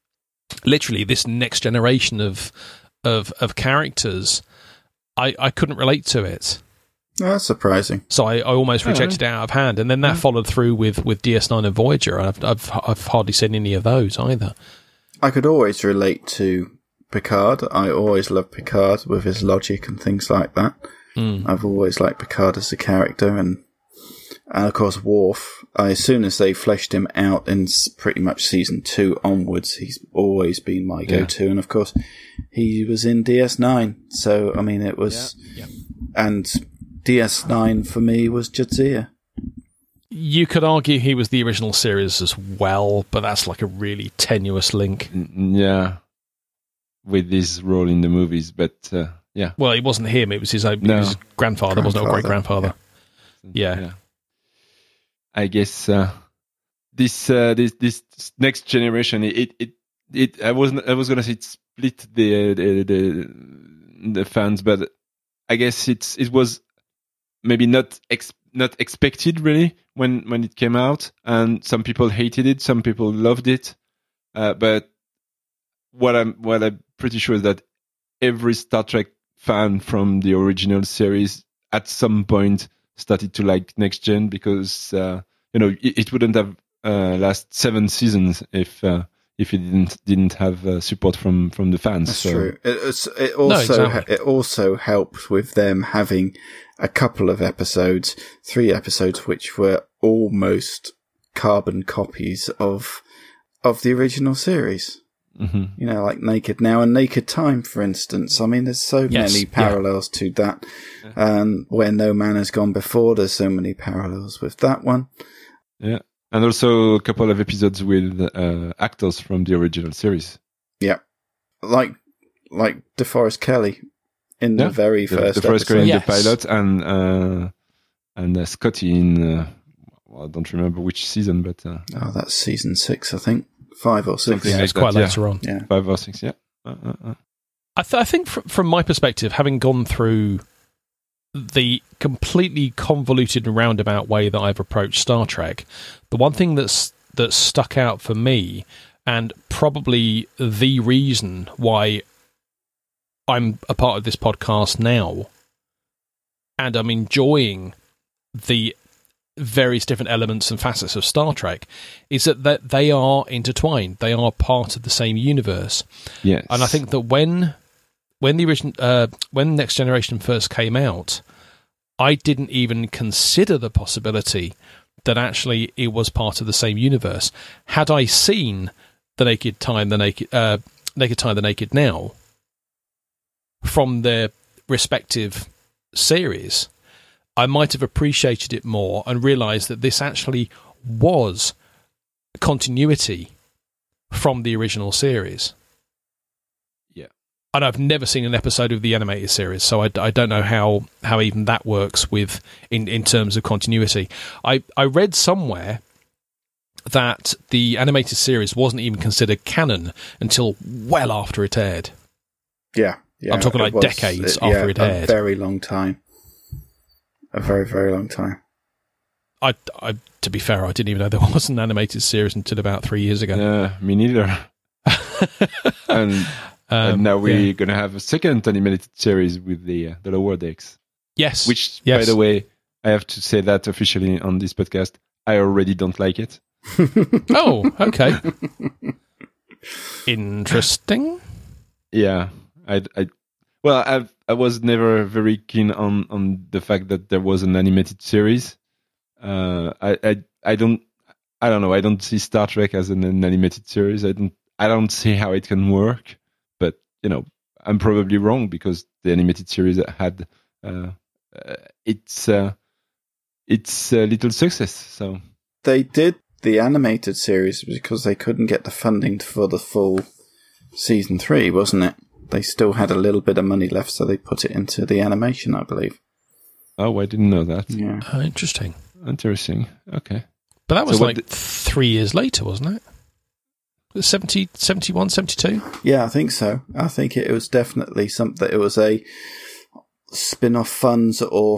next generation of characters, I couldn't relate to it. That's surprising. So I almost rejected it out of hand, and then that followed through with DS9 and Voyager, and I've hardly seen any of those either. I could always relate to Picard. I always loved Picard with his logic and things like that. I've always liked Picard as a character, and of course Worf. As soon as they fleshed him out in pretty much season 2 onwards, he's always been my go-to. And of course, he was in DS9, so I mean it was, and DS9 for me was Jadzia. You could argue he was the original series as well, but that's like a really tenuous link. Yeah, with his role in the movies, but yeah. Well, it wasn't him; it was his own. No. It was his grandfather, wasn't it? Or great grandfather. Yeah. I guess this Next Generation. I was gonna say it split the fans, but I guess it was maybe not expected really when it came out, and some people hated it, some people loved it. But what I'm pretty sure is that every Star Trek fan from the original series at some point started to like Next Gen because it wouldn't have last 7 seasons if it didn't have support from the fans. That's true. It also helped with them having a couple of episodes, 3 episodes, which were almost carbon copies of the original series. Mm-hmm. Like Naked Now and Naked Time, for instance. I mean, there's so many parallels to that. Where No Man Has Gone Before, there's so many parallels with that one. Yeah. And also a couple of episodes with actors from the original series. Yeah. like DeForest Kelly in the very first DeForest episode. Kelly in Yes. the pilot, and Scotty in I don't remember which season, but Oh, that's season 6, I think. 5 or 6. Something Yeah, like it's quite that, yeah. later on. Yeah. 5 or 6, yeah. I think from my perspective, having gone through the completely convoluted and roundabout way that I've approached Star Trek, the one thing that stuck out for me, and probably the reason why I'm a part of this podcast now, and I'm enjoying the various different elements and facets of Star Trek, is that they are intertwined. They are part of the same universe. Yes. And I think that when the original when Next Generation first came out, I didn't even consider the possibility that actually it was part of the same universe. Had I seen the Naked Time, the Naked Now from their respective series, I might have appreciated it more and realised that this actually was continuity from the original series. Yeah. And I've never seen an episode of the animated series, so I don't know how even that works with in terms of continuity. I read somewhere that the animated series wasn't even considered canon until well after it aired. Yeah. I'm talking like decades after it aired. A very long time. A very, very long time. I to be fair, I didn't even know there was an animated series until about 3 years ago. Yeah, me neither. and now we're going to have a second animated series with the Lower Decks. Yes. Which, yes. by the way, I have to say that officially on this podcast, I already don't like it. Oh, okay. Interesting. Yeah, I was never very keen on the fact that there was an animated series. I don't know. I don't see Star Trek as an animated series. I don't see how it can work. But I'm probably wrong because the animated series had its little success. So they did the animated series because they couldn't get the funding for the full season 3, wasn't it? They still had a little bit of money left, so they put it into the animation, I believe. Oh, I didn't know that. Yeah. Oh, interesting. Okay. But that was So 3 years later, wasn't it? 70, 71, 72? Yeah, I think so. I think it was definitely something. It was a spin-off funds or,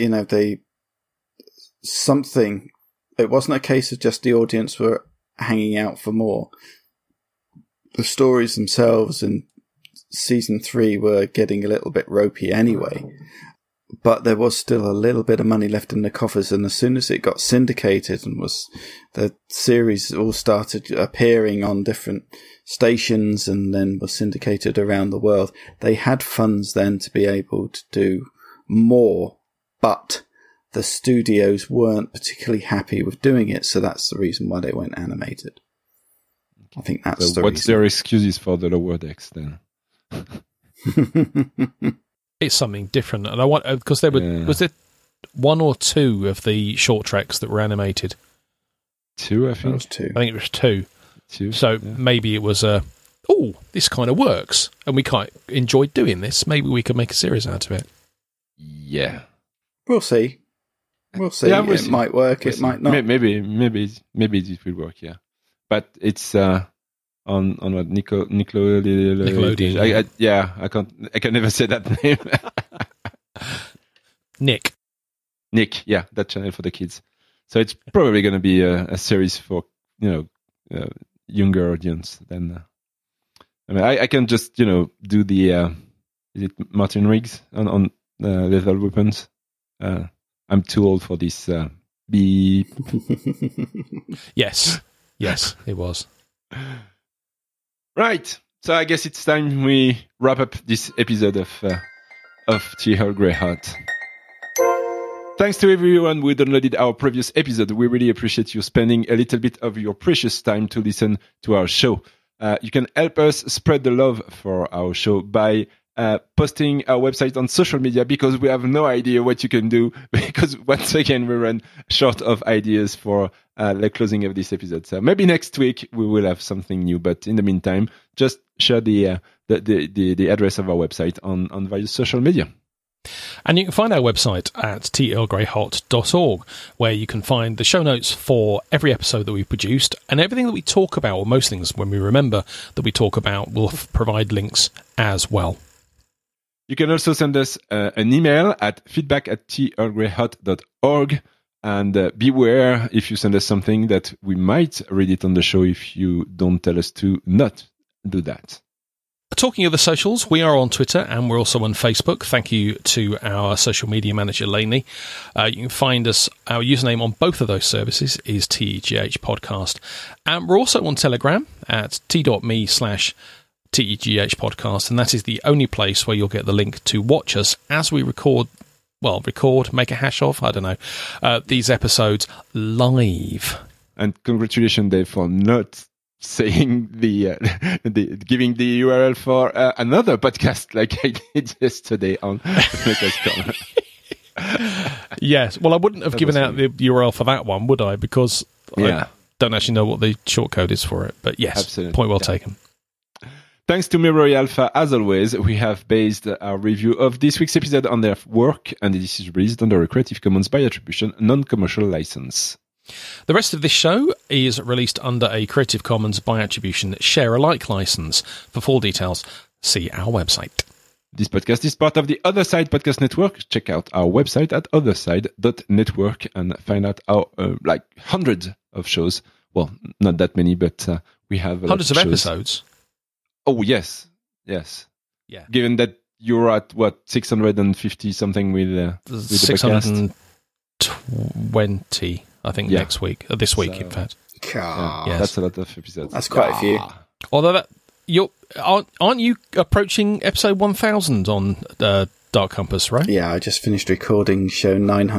something. It wasn't a case of just the audience were hanging out for more. The stories themselves in season 3 were getting a little bit ropey anyway, but there was still a little bit of money left in the coffers, and as soon as it got syndicated and the series all started appearing on different stations and then was syndicated around the world, they had funds then to be able to do more, but the studios weren't particularly happy with doing it, so that's the reason why they went animated. I think that's so the what's reason. their excuses for the Lower Decks then? It's something different, and I want because there were was there 1 or 2 of the short treks that were animated? 2, I That think. was 2. I think it was 2. 2. So maybe it was this kind of works, and we quite enjoyed doing this. Maybe we could make a series out of it. Yeah. We'll see. We'll see. Yeah, we'll it see. might work. We'll It see. might not. Maybe it will work. Yeah, but it's on what Nickelodeon. I can never say that name. Nick. Yeah, that channel for the kids. So it's probably going to be a series for younger audience. Than I can just do the is it Martin Riggs on Lethal Weapons. I'm too old for this. Beep. Yes, it was. Right. So I guess it's time we wrap up this episode of Tea Earl Grey Hot. Thanks to everyone who downloaded our previous episode. We really appreciate you spending a little bit of your precious time to listen to our show. You can help us spread the love for our show by posting our website on social media because we have no idea what you can do because once again we run short of ideas for the closing of this episode. So maybe next week we will have something new, but in the meantime, just share the address of our website on various social media. And you can find our website at tearlgreyhot.org, where you can find the show notes for every episode that we've produced, and everything that we talk about, or most things when we remember that we talk about, will provide links as well. You can also send us an email at feedback@tearlgreyhot.org, and beware if you send us something that we might read it on the show if you don't tell us to not do that. Talking of the socials, we are on Twitter and we're also on Facebook. Thank you to our social media manager, Lainey. You can find us, our username on both of those services is TEGH Podcast. And we're also on Telegram at t.me/TEGH Podcast. And that is the only place where you'll get the link to watch us as we record, make a hash of, I don't know, these episodes live. And congratulations, Dave, for not saying the giving the URL for another podcast like I did yesterday on Makerscom. Yes, well, I wouldn't have given out the URL for that one, would I? Because I don't actually know what the shortcode is for it. But yes, absolutely. Point well taken. Thanks to Mirror Alpha, as always, we have based our review of this week's episode on their work, and this is released under a Creative Commons by attribution, non-commercial license. The rest of this show is released under a Creative Commons by attribution share-alike license. For full details, see our website. This podcast is part of the Other Side Podcast Network. Check out our website at otherside.network and find out our hundreds of shows. Well, not that many, but we have hundreds of episodes. Oh, yes. Yeah. Given that you're at, 650 something with the 620, I think, next week. This week, in fact. Yes. That's a lot of episodes. That's quite a few. Although, aren't you approaching episode 1000 on Dark Compass, right? Yeah, I just finished recording show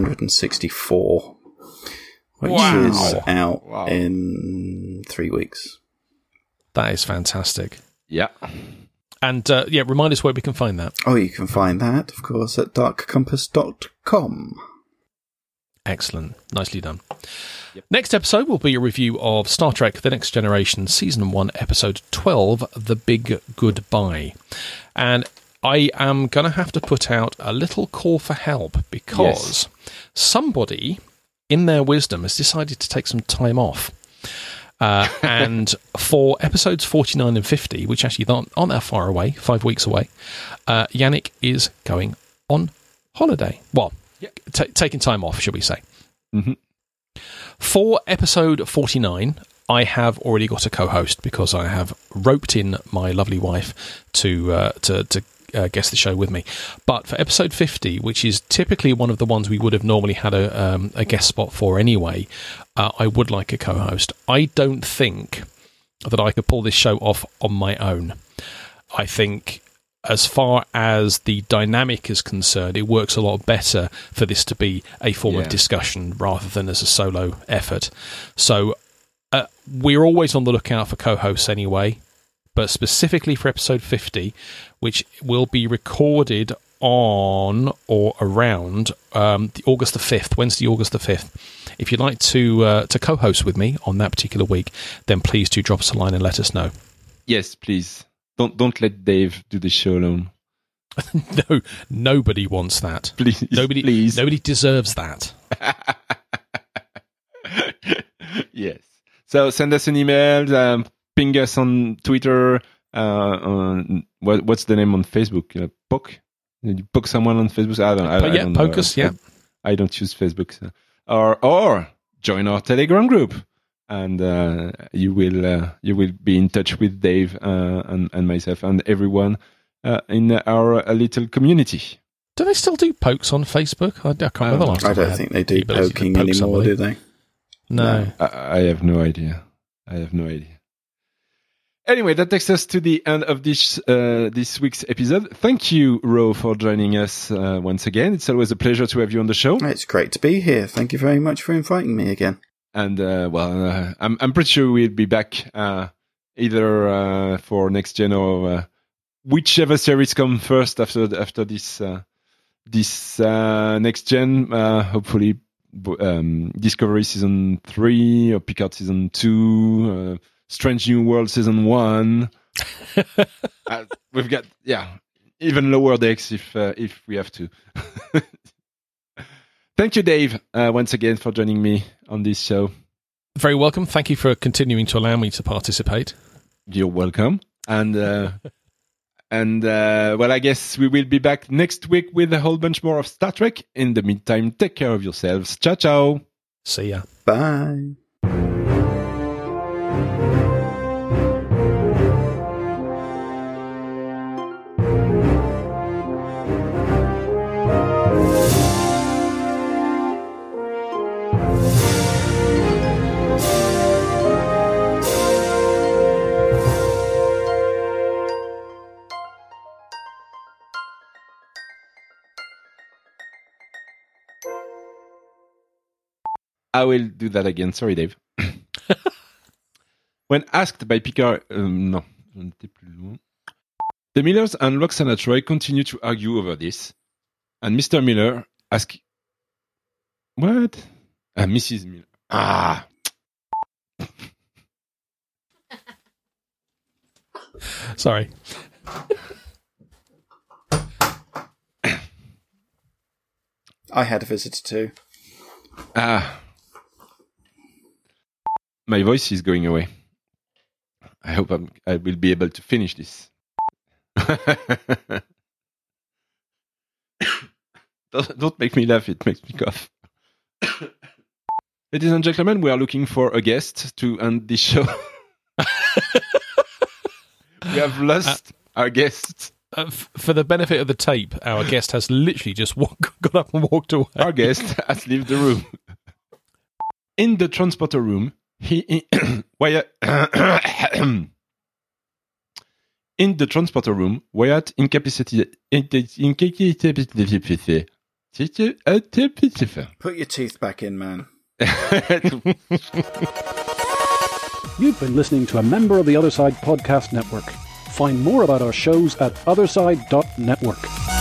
964, which is out in 3 weeks. That is fantastic. Yeah. And, remind us where we can find that. Oh, you can find that, of course, at darkcompass.com. Excellent. Nicely done. Yep. Next episode will be a review of Star Trek The Next Generation, Season 1, Episode 12, The Big Goodbye. And I am going to have to put out a little call for help because somebody, in their wisdom, has decided to take some time off. And for episodes 49 and 50, which actually aren't that far away, 5 weeks away, Yannick is going on holiday. Well, taking time off, shall we say. Mm-hmm. For episode 49, I have already got a co-host because I have roped in my lovely wife to guest the show with me. But for episode 50, which is typically one of the ones we would have normally had a guest spot for anyway, I would like a co-host. I don't think that I could pull this show off on my own. I think as far as the dynamic is concerned, it works a lot better for this to be a form of discussion rather than as a solo effort. So we're always on the lookout for co-hosts anyway, but specifically for episode 50, which will be recorded on or around August the 5th, Wednesday, August the 5th. If you'd like to co-host with me on that particular week, then please do drop us a line and let us know. Yes, please. Don't let Dave do the show alone. No, nobody wants that. Please, nobody deserves that. Yes. So send us an email, ping us on Twitter. What's the name on Facebook? Poke? Did you poke someone on Facebook? I don't know. Poke us, yeah. I don't use Facebook. So. Or join our Telegram group. And you will be in touch with Dave and myself and everyone in our little community. Do they still do pokes on Facebook? I can't remember the last time. I don't think they do poking anymore, do they? No. I have no idea. Anyway, that takes us to the end of this week's episode. Thank you, Ro, for joining us once again. It's always a pleasure to have you on the show. It's great to be here. Thank you very much for inviting me again. And I'm pretty sure we'll be back either for Next Gen or whichever series come first after this next gen. Hopefully, Discovery season 3 or Picard season 2, Strange New World season 1. We've got even lower decks if we have to. Thank you, Dave, once again for joining me on this show. Very welcome. Thank you for continuing to allow me to participate. You're welcome. And well, I guess we will be back next week with a whole bunch more of Star Trek. In the meantime, take care of yourselves. Ciao, ciao. See ya. Bye. I will do that again. Sorry, Dave. When asked by Picard, the Millers and Roxana Troy continue to argue over this, and Mr. Miller asks, "What?" Mrs. Miller. Sorry. I had a visitor too. My voice is going away. I hope I will be able to finish this. Don't make me laugh, it makes me cough. Ladies and gentlemen, we are looking for a guest to end this show. We have lost our guest. For the benefit of the tape, our guest has literally just got up and walked away. Our guest has left the room. In the transporter room, Wyatt incapacitated. Put your teeth back in, man. You've been listening to a member of the Other Side Podcast Network. Find more about our shows at otherside.network.